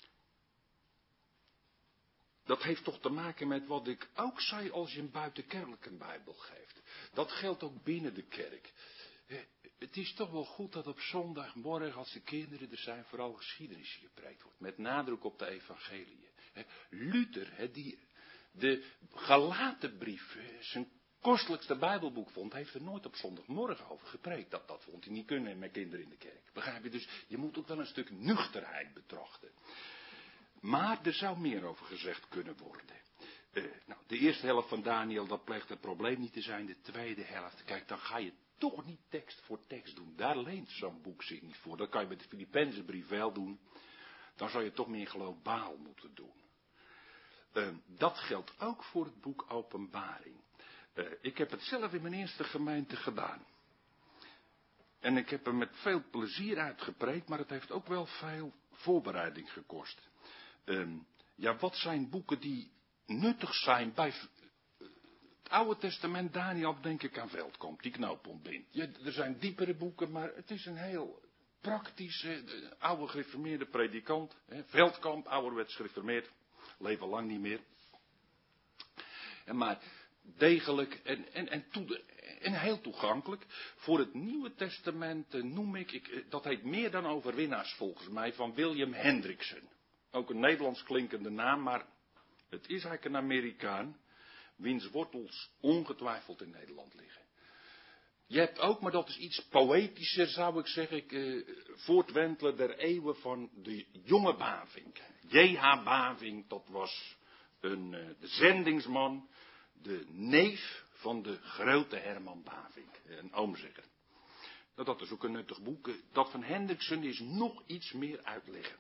dat heeft toch te maken met wat ik ook zei als je een buitenkerkelijke Bijbel geeft. Dat geldt ook binnen de kerk. Het is toch wel goed dat op zondagmorgen, als de kinderen er zijn, vooral geschiedenis gepreekt wordt. Met nadruk op de evangeliën. Luther, die de Galatenbrief zijn kostelijkste Bijbelboek vond, heeft er nooit op zondagmorgen over gepreekt. Dat, dat vond hij niet kunnen met kinderen in de kerk. Begrijp je? Dus je moet ook wel een stuk nuchterheid betrachten. Maar er zou meer over gezegd kunnen worden. Uh, nou, de eerste helft van Daniel, dat pleegt het probleem niet te zijn. De tweede helft, kijk, dan ga je toch niet tekst voor tekst doen. Daar leent zo'n boek zich niet voor. Dat kan je met de Filippenzenbrief wel doen. Dan zou je toch meer globaal moeten doen. Uh, dat geldt ook voor het boek Openbaring. Uh, ik heb het zelf in mijn eerste gemeente gedaan. En ik heb hem met veel plezier uitgepreekt, maar het heeft ook wel veel voorbereiding gekost. Uh, ja, wat zijn boeken die nuttig zijn bij het Oude Testament? Daniel, denk ik aan Veldkamp, die knoop ontbindt. Ja, er zijn diepere boeken, maar het is een heel praktische, oude gereformeerde predikant. Hè, Veldkamp, ouderwets gereformeerd, leven lang niet meer. En maar degelijk en, en, en, toe, en heel toegankelijk. Voor het Nieuwe Testament uh, noem ik, ik, dat heet Meer dan overwinnaars volgens mij, van William Hendriksen. Ook een Nederlands klinkende naam, maar het is eigenlijk een Amerikaan, wiens wortels ongetwijfeld in Nederland liggen. Je hebt ook, maar dat is iets poëtischer zou ik zeggen, ik, uh, voortwentelen der eeuwen van de jonge Bavink. J H Bavink, dat was een uh, de zendingsman, de neef van de grote Herman Bavink, een oomzegger. Nou, dat is ook een nuttig boek. Dat van Hendriksen is nog iets meer uitleggend.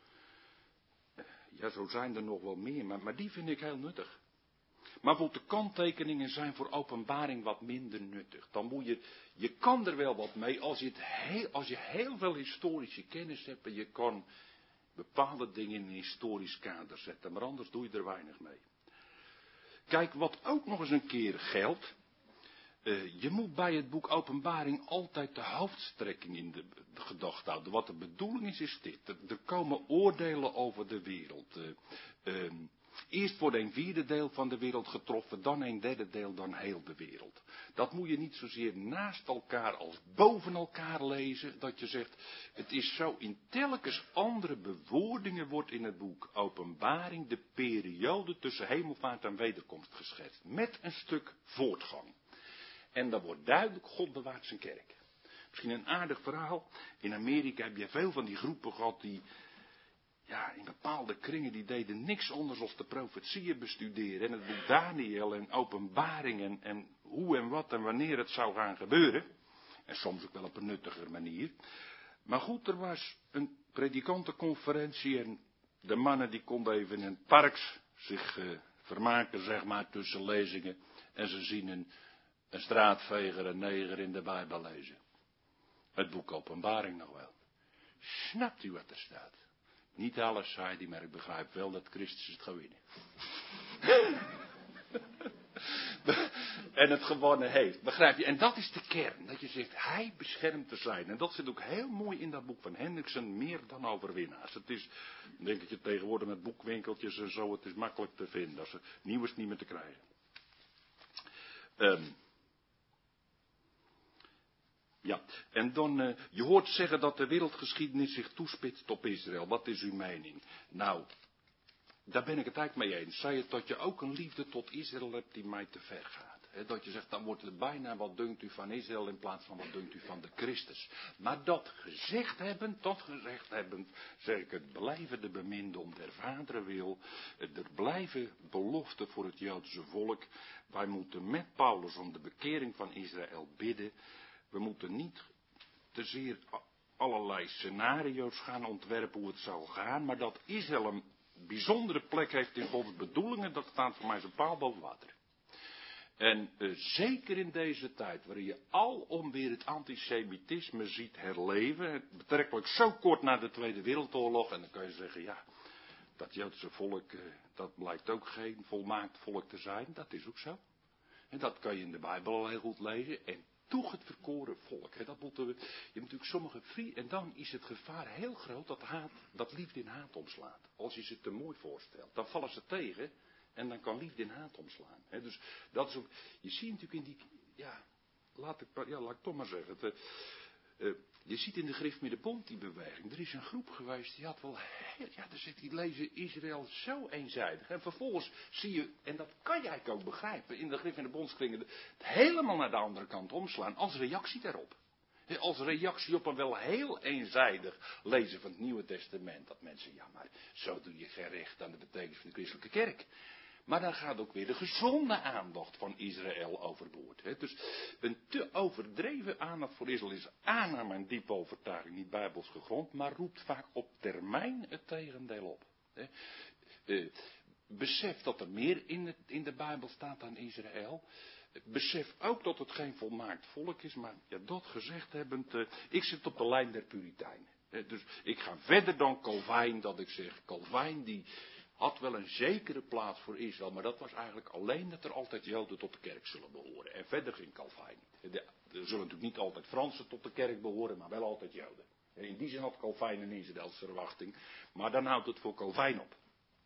Ja, zo zijn er nog wel meer, maar, maar die vind ik heel nuttig. Maar bijvoorbeeld de kanttekeningen zijn voor Openbaring wat minder nuttig. Dan moet je, je kan er wel wat mee als je, het heel, als je heel veel historische kennis hebt en je kan bepaalde dingen in een historisch kader zetten, maar anders doe je er weinig mee. Kijk, wat ook nog eens een keer geldt, uh, je moet bij het boek Openbaring altijd de hoofdstrekking in de, de gedachte houden. Wat de bedoeling is, is dit. Er, er komen oordelen over de wereld. Uh, uh, eerst wordt een vierde deel van de wereld getroffen, dan een derde deel, dan heel de wereld. Dat moet je niet zozeer naast elkaar als boven elkaar lezen, dat je zegt, het is zo in telkens andere bewoordingen wordt in het boek Openbaring de periode tussen hemelvaart en wederkomst geschetst. Met een stuk voortgang. En dan wordt duidelijk, God bewaart zijn kerk. Misschien een aardig verhaal. In Amerika heb je veel van die groepen gehad die, ja, in bepaalde kringen, die deden niks anders dan de profetieën bestuderen. En het boek Daniel en Openbaring en, en hoe en wat en wanneer het zou gaan gebeuren. En soms ook wel op een nuttiger manier. Maar goed, er was een predikantenconferentie en de mannen die konden even in het park zich uh, vermaken, zeg maar, tussen lezingen. En ze zien een, een straatveger, een neger in de Bijbel lezen. Het boek Openbaring nog wel. Snapt u wat er staat? Niet alles, zei hij, maar ik begrijp wel dat Christus het gaat winnen. en het gewonnen heeft. Begrijp je? En dat is de kern. Dat je zegt, hij beschermt te zijn. En dat zit ook heel mooi in dat boek van Hendriksen, Meer dan overwinnaars. Het is, ik denk dat je tegenwoordig met boekwinkeltjes en zo, het is makkelijk te vinden. Als er nieuw is niet meer te krijgen. Um, ja, en dan, uh, je hoort zeggen dat de wereldgeschiedenis zich toespitst op Israël. Wat is uw mening? Nou, daar ben ik het eigenlijk mee eens. Zei het dat je ook een liefde tot Israël hebt die mij te ver gaat. He, dat je zegt, dan wordt het bijna wat dunkt u van Israël in plaats van wat dunkt u van de Christus. Maar dat gezegd hebbend, dat gezegd hebbend, zeg ik het blijven de beminde om der vaderen wil. Er blijven beloften voor het Joodse volk. Wij moeten met Paulus om de bekering van Israël bidden. We moeten niet te zeer allerlei scenario's gaan ontwerpen hoe het zou gaan. Maar dat Israël een bijzondere plek heeft in Gods bedoelingen, dat staat voor mij zo'n paal boven water. En uh, zeker in deze tijd, waarin je alom weer het antisemitisme ziet herleven, betrekkelijk zo kort na de Tweede Wereldoorlog, en dan kan je zeggen, ja, dat Joodse volk, uh, dat blijkt ook geen volmaakt volk te zijn, dat is ook zo. En dat kan je in de Bijbel al heel goed lezen, en toch het verkoren volk. Hè, dat moeten we, je hebt natuurlijk sommige vrienden, en dan is het gevaar heel groot dat, haat, dat liefde in haat omslaat. Als je ze te mooi voorstelt, dan vallen ze tegen. En dan kan liefde in haat omslaan. He, dus dat is ook, je ziet natuurlijk in die, ja, laat ik, ja, laat ik toch maar zeggen. Het, uh, uh, je ziet in de Grift Middenbond die beweging. Er is een groep geweest die had wel, heel, ja, daar zit die lezen Israël zo eenzijdig. En vervolgens zie je, en dat kan je eigenlijk ook begrijpen, in de Grift Middenbondskringen, het helemaal naar de andere kant omslaan als reactie daarop. He, als reactie op een wel heel eenzijdig lezen van het Nieuwe Testament. Dat mensen, ja maar zo doe je geen recht aan de betekenis van de christelijke kerk. Maar dan gaat ook weer de gezonde aandacht van Israël overboord. He, dus een te overdreven aandacht voor Israël is aan naar mijn diepe overtuiging niet bijbels gegrond, maar roept vaak op termijn het tegendeel op. He, uh, besef dat er meer in, het, in de Bijbel staat dan Israël. Besef ook dat het geen volmaakt volk is, maar ja, dat gezegd hebbend, uh, ik zit op de lijn der Puritijnen. Uh, dus ik ga verder dan Calvijn, dat ik zeg, Calvijn die had wel een zekere plaats voor Israël, maar dat was eigenlijk alleen dat er altijd Joden tot de kerk zullen behoren. En verder ging Calvijn niet. Er zullen natuurlijk niet altijd Fransen tot de kerk behoren, maar wel altijd Joden. In die zin had Calvijn een Israëlse verwachting, maar dan houdt het voor Calvijn op.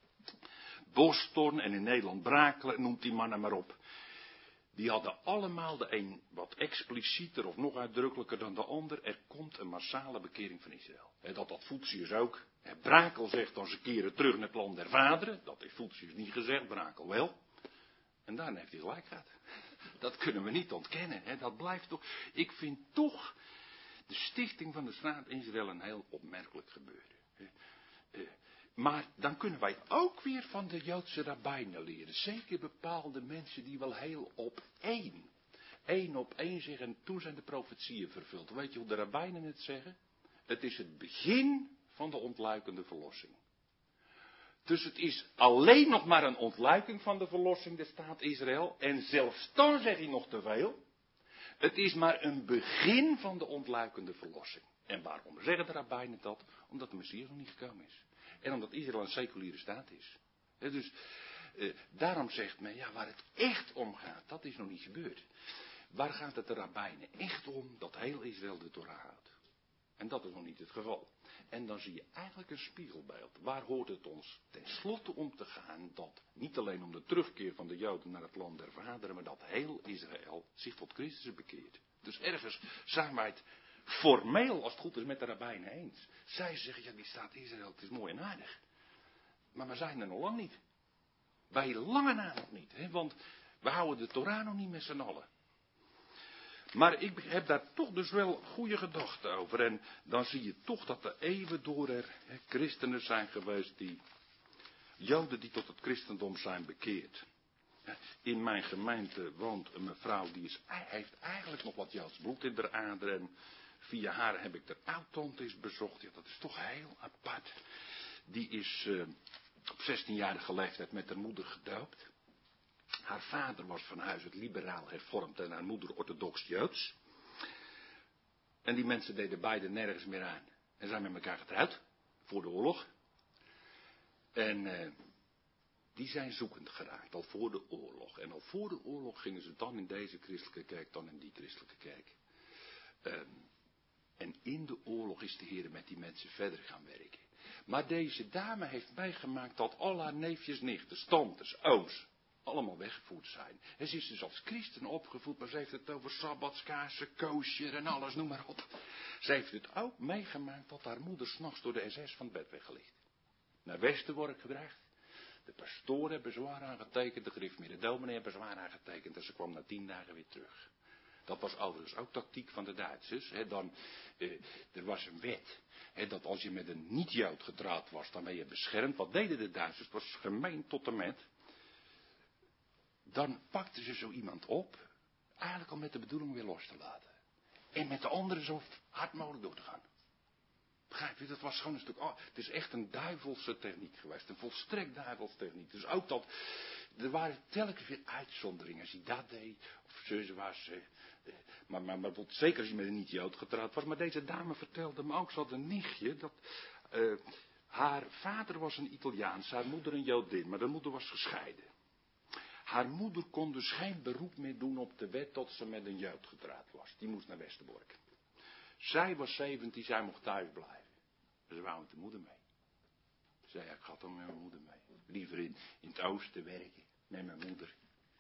Boston en in Nederland Brakelen, noemt die mannen maar op. Die hadden allemaal de een wat explicieter of nog uitdrukkelijker dan de ander. Er komt een massale bekering van Israël. He, dat had Voetius ook. He, Brakel zegt dan ze keren terug naar het land der vaderen. Dat heeft Voetius niet gezegd, Brakel wel. En daarna heeft hij gelijk gehad. Dat kunnen we niet ontkennen. He, dat blijft toch. Ik vind toch de stichting van de staat Israël een heel opmerkelijk gebeuren. He, he, Maar dan kunnen wij ook weer van de Joodse rabbijnen leren. Zeker bepaalde mensen die wel heel op één. één op één zeggen. En toen zijn de profetieën vervuld. Weet je hoe de rabbijnen het zeggen? Het is het begin van de ontluikende verlossing. Dus het is alleen nog maar een ontluiking van de verlossing, de staat Israël. En zelfs dan zeg je nog te veel. Het is maar een begin van de ontluikende verlossing. En waarom zeggen de rabbijnen dat? Omdat de Messias nog niet gekomen is. En omdat Israël een seculiere staat is. He, dus eh, daarom zegt men, ja, waar het echt om gaat, dat is nog niet gebeurd. Waar gaat het de rabbijnen echt om? Dat heel Israël de Torah houdt. En dat is nog niet het geval. En dan zie je eigenlijk een spiegelbeeld. Waar hoort het ons tenslotte om te gaan? Dat niet alleen om de terugkeer van de Joden naar het land der vaderen, maar dat heel Israël zich tot Christus bekeert. Dus ergens zijn wij het formeel, als het goed is, met de rabbijnen eens. Zij zeggen, ja, die staat Israël, het is mooi en aardig. Maar we zijn er nog lang niet. Bij lange na nog niet. Hè? Want we houden de Torah nog niet met z'n allen. Maar ik heb daar toch dus wel goede gedachten over. En dan zie je toch dat er eeuwen door er hè, christenen zijn geweest die, Joden die tot het christendom zijn bekeerd. In mijn gemeente woont een mevrouw die is, heeft eigenlijk nog wat Joods bloed in haar aderen. En via haar heb ik de oud-tante eens bezocht. Ja, dat is toch heel apart. Die is uh, op zestienjarige leeftijd met haar moeder gedoopt. Haar vader was van huis uit liberaal hervormd en haar moeder orthodox Joods. En die mensen deden beide nergens meer aan. En zijn met elkaar getrouwd. Voor de oorlog. En uh, die zijn zoekend geraakt, al voor de oorlog. En al voor de oorlog gingen ze dan in deze christelijke kerk, dan in die christelijke kerk. Um, en in de oorlog is de Heer met die mensen verder gaan werken. Maar deze dame heeft meegemaakt dat al haar neefjes, nichters, tantes, ooms, allemaal weggevoerd zijn. En ze is dus als christen opgevoed, maar ze heeft het over sabbatskaarsen, koosjer en alles, noem maar op. Ze heeft het ook meegemaakt dat haar moeder 's nachts door de S S van het bed weggelicht. Naar Westerbork gebracht. De pastoren hebben zwaar aangetekend, de gereformeerde dominee hebben zwaar aangetekend en ze kwam na tien dagen weer terug. Dat was overigens ook tactiek van de Duitsers. He, dan, eh, er was een wet, he, dat als je met een niet-Jood getrouwd was, dan ben je beschermd. Wat deden de Duitsers? Het was gemeen tot en met. Dan pakten ze zo iemand op, eigenlijk om met de bedoeling weer los te laten. En met de anderen zo hard mogelijk door te gaan. Begrijp je, dat was gewoon een stuk, oh, het is echt een duivelse techniek geweest, een volstrekt duivelse techniek. Dus ook dat, er waren telkens weer uitzonderingen, als hij dat deed, of ze was, eh, maar, maar, maar zeker als je met een niet-Jood getrouwd was. Maar deze dame vertelde me ook, ze had een nichtje, dat uh, haar vader was een Italiaans, haar moeder een Jodin, maar de moeder was gescheiden. Haar moeder kon dus geen beroep meer doen op de wet dat ze met een Jood getrouwd was. Die moest naar Westerbork. Zij was zeventien, zij mocht thuis blijven. Ze wou met de moeder mee. Ze zei, ja, ik ga dan met mijn moeder mee. Liever in, in het oosten werken, met mijn moeder.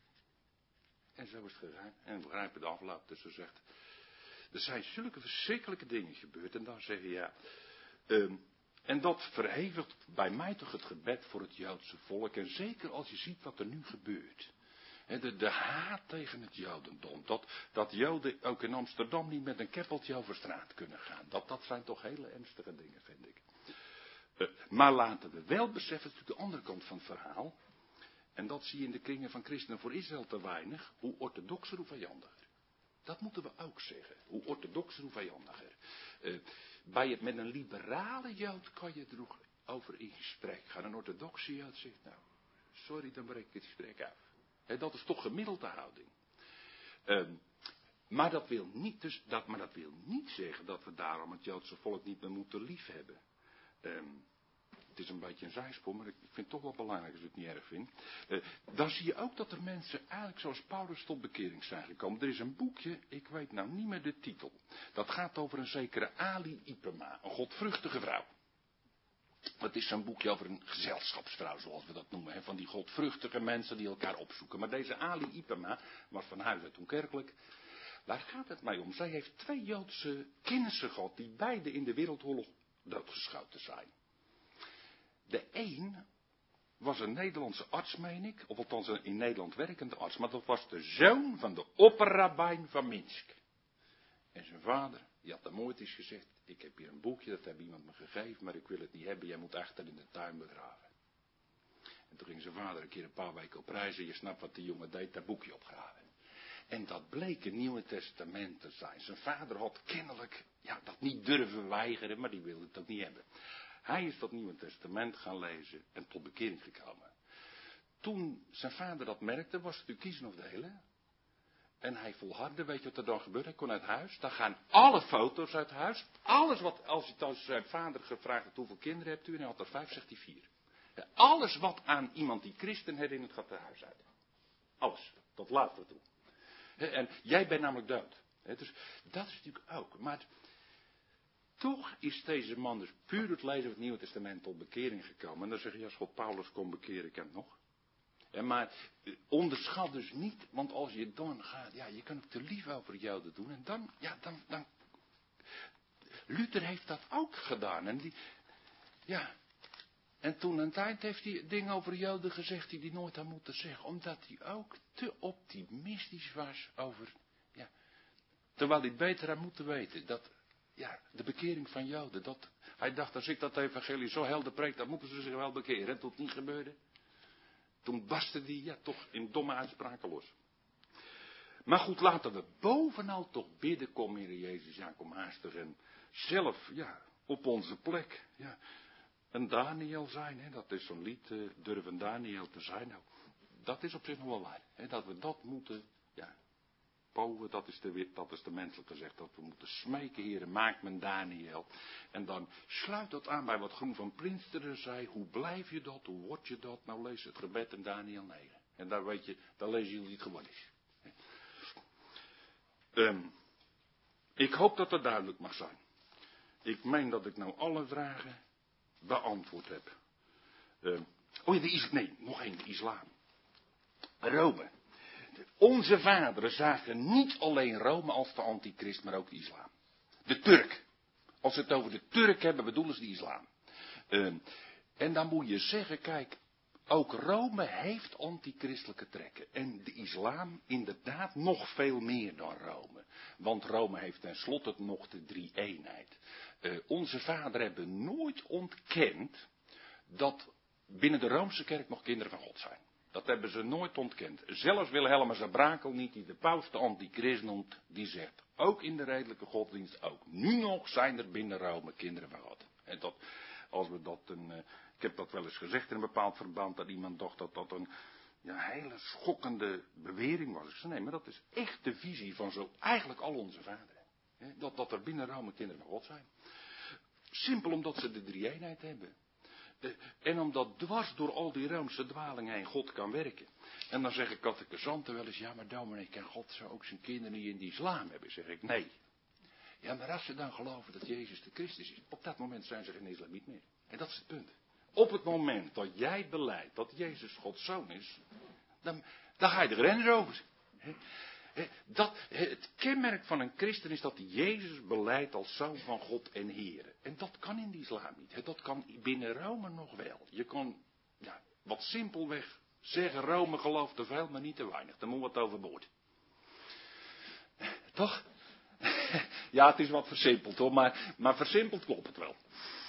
En zo is het gegaan. En we begrijpen de afloop. Dus ze zegt, er zijn zulke verschrikkelijke dingen gebeurd. En dan zeg je, ja, um, en dat verhevigt bij mij toch het gebed voor het Joodse volk. En zeker als je ziet wat er nu gebeurt. He, de, de haat tegen het Jodendom. Dat, dat Joden ook in Amsterdam niet met een keppeltje over straat kunnen gaan. Dat, dat zijn toch hele ernstige dingen, vind ik. Uh, maar laten we wel beseffen, dat is de andere kant van het verhaal. En dat zie je in de kringen van Christenen voor Israël te weinig. Hoe orthodoxer, hoe vijandiger. Dat moeten we ook zeggen. Hoe orthodoxer, hoe vijandiger. Uh, bij het met een liberale Jood kan je er over in gesprek gaan. Een orthodoxe Jood zegt, nou, sorry, dan breek ik het gesprek af. He, dat is toch gemiddelde houding. Um, maar, dat wil niet, dus, dat, maar dat wil niet zeggen dat we daarom het Joodse volk niet meer moeten liefhebben. Um, het is een beetje een zijspoor, maar ik vind het toch wel belangrijk als ik het niet erg vind. Uh, dan zie je ook dat er mensen eigenlijk zoals Paulus tot bekering zijn gekomen. Er is een boekje, ik weet nou niet meer de titel. Dat gaat over een zekere Ali Ipema, een godvruchtige vrouw. Het is zo'n boekje over een gezelschapsvrouw, zoals we dat noemen. Hè, van die godvruchtige mensen die elkaar opzoeken. Maar deze Ali Ipema was van huis uit onkerkelijk. Waar gaat het mij om? Zij heeft twee Joodse kennissen gehad die beide in de Wereldoorlog doodgeschoten zijn. De een was een Nederlandse arts, meen ik. Of althans een in Nederland werkende arts. Maar dat was de zoon van de opperrabijn van Minsk. En zijn vader, die had dan nooit eens gezegd, ik heb hier een boekje, dat heeft iemand me gegeven, maar ik wil het niet hebben, jij moet achter in de tuin begraven. En toen ging zijn vader een keer een paar weken op reis en je snapt wat die jongen deed, dat boekje opgraven. En dat bleek een Nieuwe Testament te zijn. Zijn vader had kennelijk, ja, dat niet durven weigeren, maar die wilde het ook niet hebben. Hij is dat Nieuwe Testament gaan lezen en tot bekering gekomen. Toen zijn vader dat merkte, was het natuurlijk kiezen of delen. En hij volhardde, weet je wat er dan gebeurt? Hij kon uit huis, dan gaan alle foto's uit huis. Alles wat, als hij dan zijn vader gevraagd had, hoeveel kinderen hebt u? En hij had er vijf, zegt hij vier. Ja, alles wat aan iemand die christen herinnert, gaat er huis uit. Alles, tot later toe. He, en jij bent namelijk dood. He, dus dat is natuurlijk ook. Maar toch is deze man dus puur het lezen van het Nieuwe Testament tot bekering gekomen. En dan zeg je, als God Paulus kon bekeren, ik hem nog. Ja, maar onderschat dus niet, want als je dan gaat, ja, je kan ook te lief over Joden doen. En dan, ja, dan, dan. Luther heeft dat ook gedaan. En die, ja. En toen een tijd heeft hij dingen over Joden gezegd die hij nooit had moeten zeggen. Omdat hij ook te optimistisch was over, ja. Terwijl hij het beter had moeten weten. Dat, ja, de bekering van Joden. Dat, hij dacht, als ik dat evangelie zo helder preek, dan moeten ze zich wel bekeren. En tot het niet gebeurde. Toen barstte die, ja, toch in domme uitspraken los. Maar goed, laten we bovenal toch bidden, kom Heer Jezus, ja, kom haastig en zelf, ja, op onze plek, ja, een Daniel zijn, hè, dat is zo'n lied, uh, durf een Daniel te zijn, nou, dat is op zich nog wel waar, hè, dat we dat moeten, ja, pogen, dat is de, dat is de menselijke gezegd, dat we moeten smeken, Heere, maak me Daniel. En dan sluit dat aan bij wat Groen van Prinsteren zei, hoe blijf je dat, hoe word je dat? Nou lees het gebed in Daniel negen. En daar weet je, daar lezen jullie het geworden is. Um, ik hoop dat dat duidelijk mag zijn. Ik meen dat ik nou alle vragen beantwoord heb. Um, oh ja, de is, nee, nog één, de islam. Rome. Onze vaderen zagen niet alleen Rome als de antichrist, maar ook de islam. De Turk. Als ze het over de Turk hebben, bedoelen ze de islam. Um, en dan moet je zeggen, kijk, ook Rome heeft antichristelijke trekken. En de islam inderdaad nog veel meer dan Rome. Want Rome heeft tenslotte nog de drie-eenheid. Uh, onze vaderen hebben nooit ontkend dat binnen de Roomse kerk nog kinderen van God zijn. Dat hebben ze nooit ontkend. Zelfs Wilhelmus à Brakel niet, die de paus de antichrist noemt, die zegt, ook in de redelijke godsdienst, ook nu nog zijn er binnen Rome kinderen van God. En dat, als we dat een, uh, ik heb dat wel eens gezegd in een bepaald verband, dat iemand dacht dat dat een ja, hele schokkende bewering was. Ik zei, nee, maar dat is echt de visie van zo eigenlijk al onze vaderen. Hè? Dat, dat er binnen Rome kinderen van God zijn. Simpel omdat ze de drie-eenheid hebben. En omdat dwars door al die Roomse dwalingen heen God kan werken. En dan zeggen catechisanten wel eens, ja maar dominee, kan God zo ook zijn kinderen niet in de islam hebben? Zeg ik, nee. Ja, maar als ze dan geloven dat Jezus de Christus is, op dat moment zijn ze geen islamiet meer. En dat is het punt. Op het moment dat jij beleidt dat Jezus Gods zoon is, dan, dan ga je de grens over. Dat, het kenmerk van een christen is dat hij Jezus beleidt als zoon van God en Heer. En dat kan in de islam niet. Dat kan binnen Rome nog wel. Je kan ja, wat simpelweg zeggen, Rome gelooft te veel, maar niet te weinig. Dan moet wat overboord. Toch? Ja, het is wat versimpeld hoor, maar, maar versimpeld klopt het wel.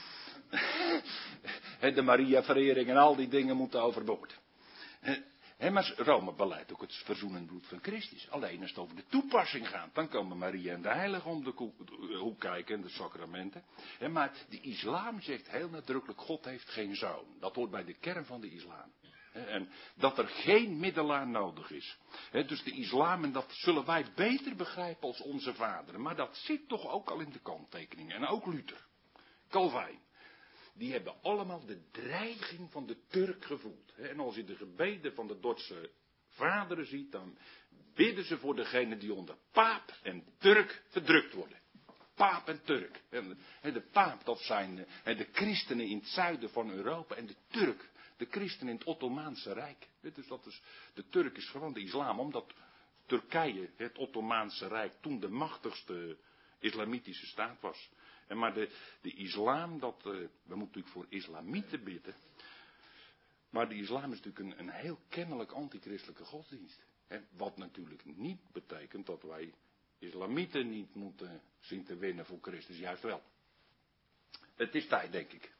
De Maria-verering en al die dingen moeten overboord. He, maar Rome beleidt ook het verzoenend bloed van Christus. Alleen als het over de toepassing gaat, dan komen Maria en de Heilige om de hoek kijken en de sacramenten. He, maar de islam zegt heel nadrukkelijk, God heeft geen zoon. Dat hoort bij de kern van de islam. He, en dat er geen middelaar nodig is. He, dus de islam, en dat zullen wij beter begrijpen als onze vaderen. Maar dat zit toch ook al in de kanttekeningen. En ook Luther, Calvijn. Die hebben allemaal de dreiging van de Turk gevoeld. En als je de gebeden van de Dordtse vaderen ziet, dan bidden ze voor degene die onder paap en Turk verdrukt worden. Paap en Turk. En de paap, dat zijn de christenen in het zuiden van Europa. En de Turk, de christenen in het Ottomaanse Rijk. Dus dat is, de Turk is gewoon de islam, omdat Turkije, het Ottomaanse Rijk, toen de machtigste islamitische staat was. En maar de, de islam, dat, uh, we moeten natuurlijk voor islamieten bidden. Maar de islam is natuurlijk een, een heel kennelijk antichristelijke godsdienst. En wat natuurlijk niet betekent dat wij islamieten niet moeten zien te winnen voor Christus, juist wel. Het is tijd, denk ik.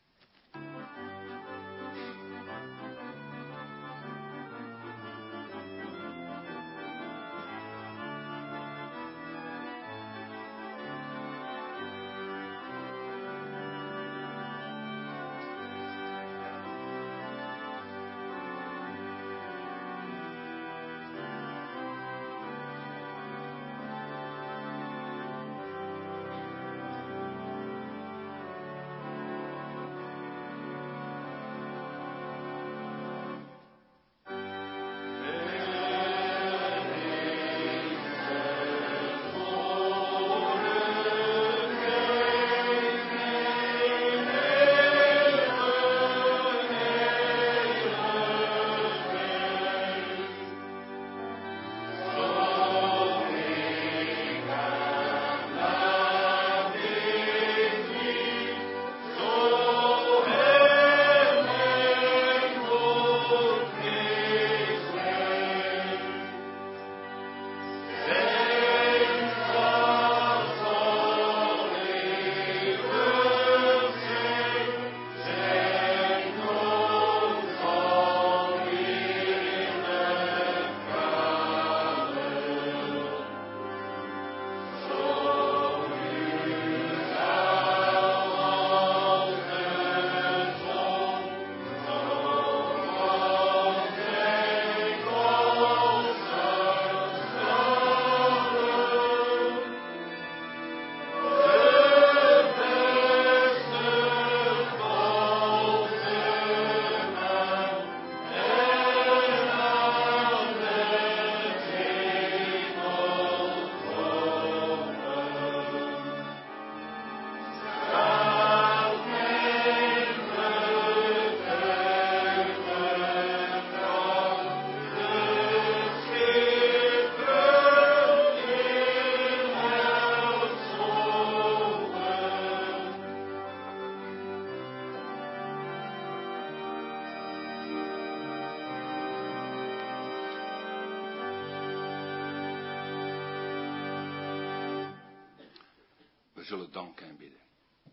We zullen danken en bidden.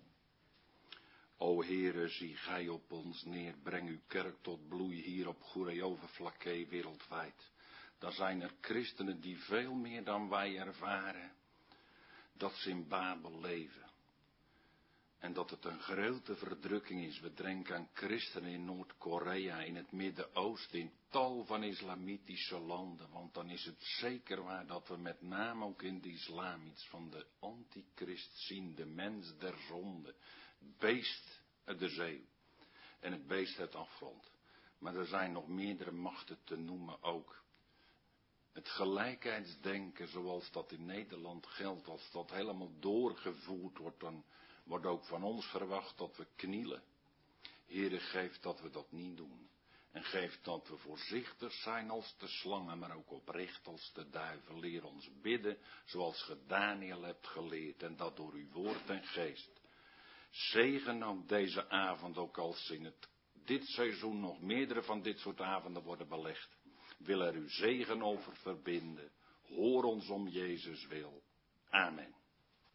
O Heere, zie gij op ons neer, breng uw kerk tot bloei hier op Goeree-Overflakkee wereldwijd. Dan zijn er christenen die veel meer dan wij ervaren, dat ze in Babel leven. En dat het een grote verdrukking is. We denken aan christenen in Noord-Korea, in het Midden-Oosten, in tal van islamitische landen. Want dan is het zeker waar dat we met name ook in de islam iets van de antichrist zien. De mens der zonde. Het beest uit de zee. En het beest uit afgrond. Maar er zijn nog meerdere machten te noemen ook. Het gelijkheidsdenken zoals dat in Nederland geldt, als dat helemaal doorgevoerd wordt, dan wordt ook van ons verwacht dat we knielen. Heere, geef dat we dat niet doen. En geef dat we voorzichtig zijn als de slangen, maar ook oprecht als de duivel. Leer ons bidden zoals ge Daniel hebt geleerd, en dat door uw woord en geest. Zegen ook deze avond, ook als in het, dit seizoen nog meerdere van dit soort avonden worden belegd. Wil er uw zegen over verbinden. Hoor ons om Jezus wil. Amen.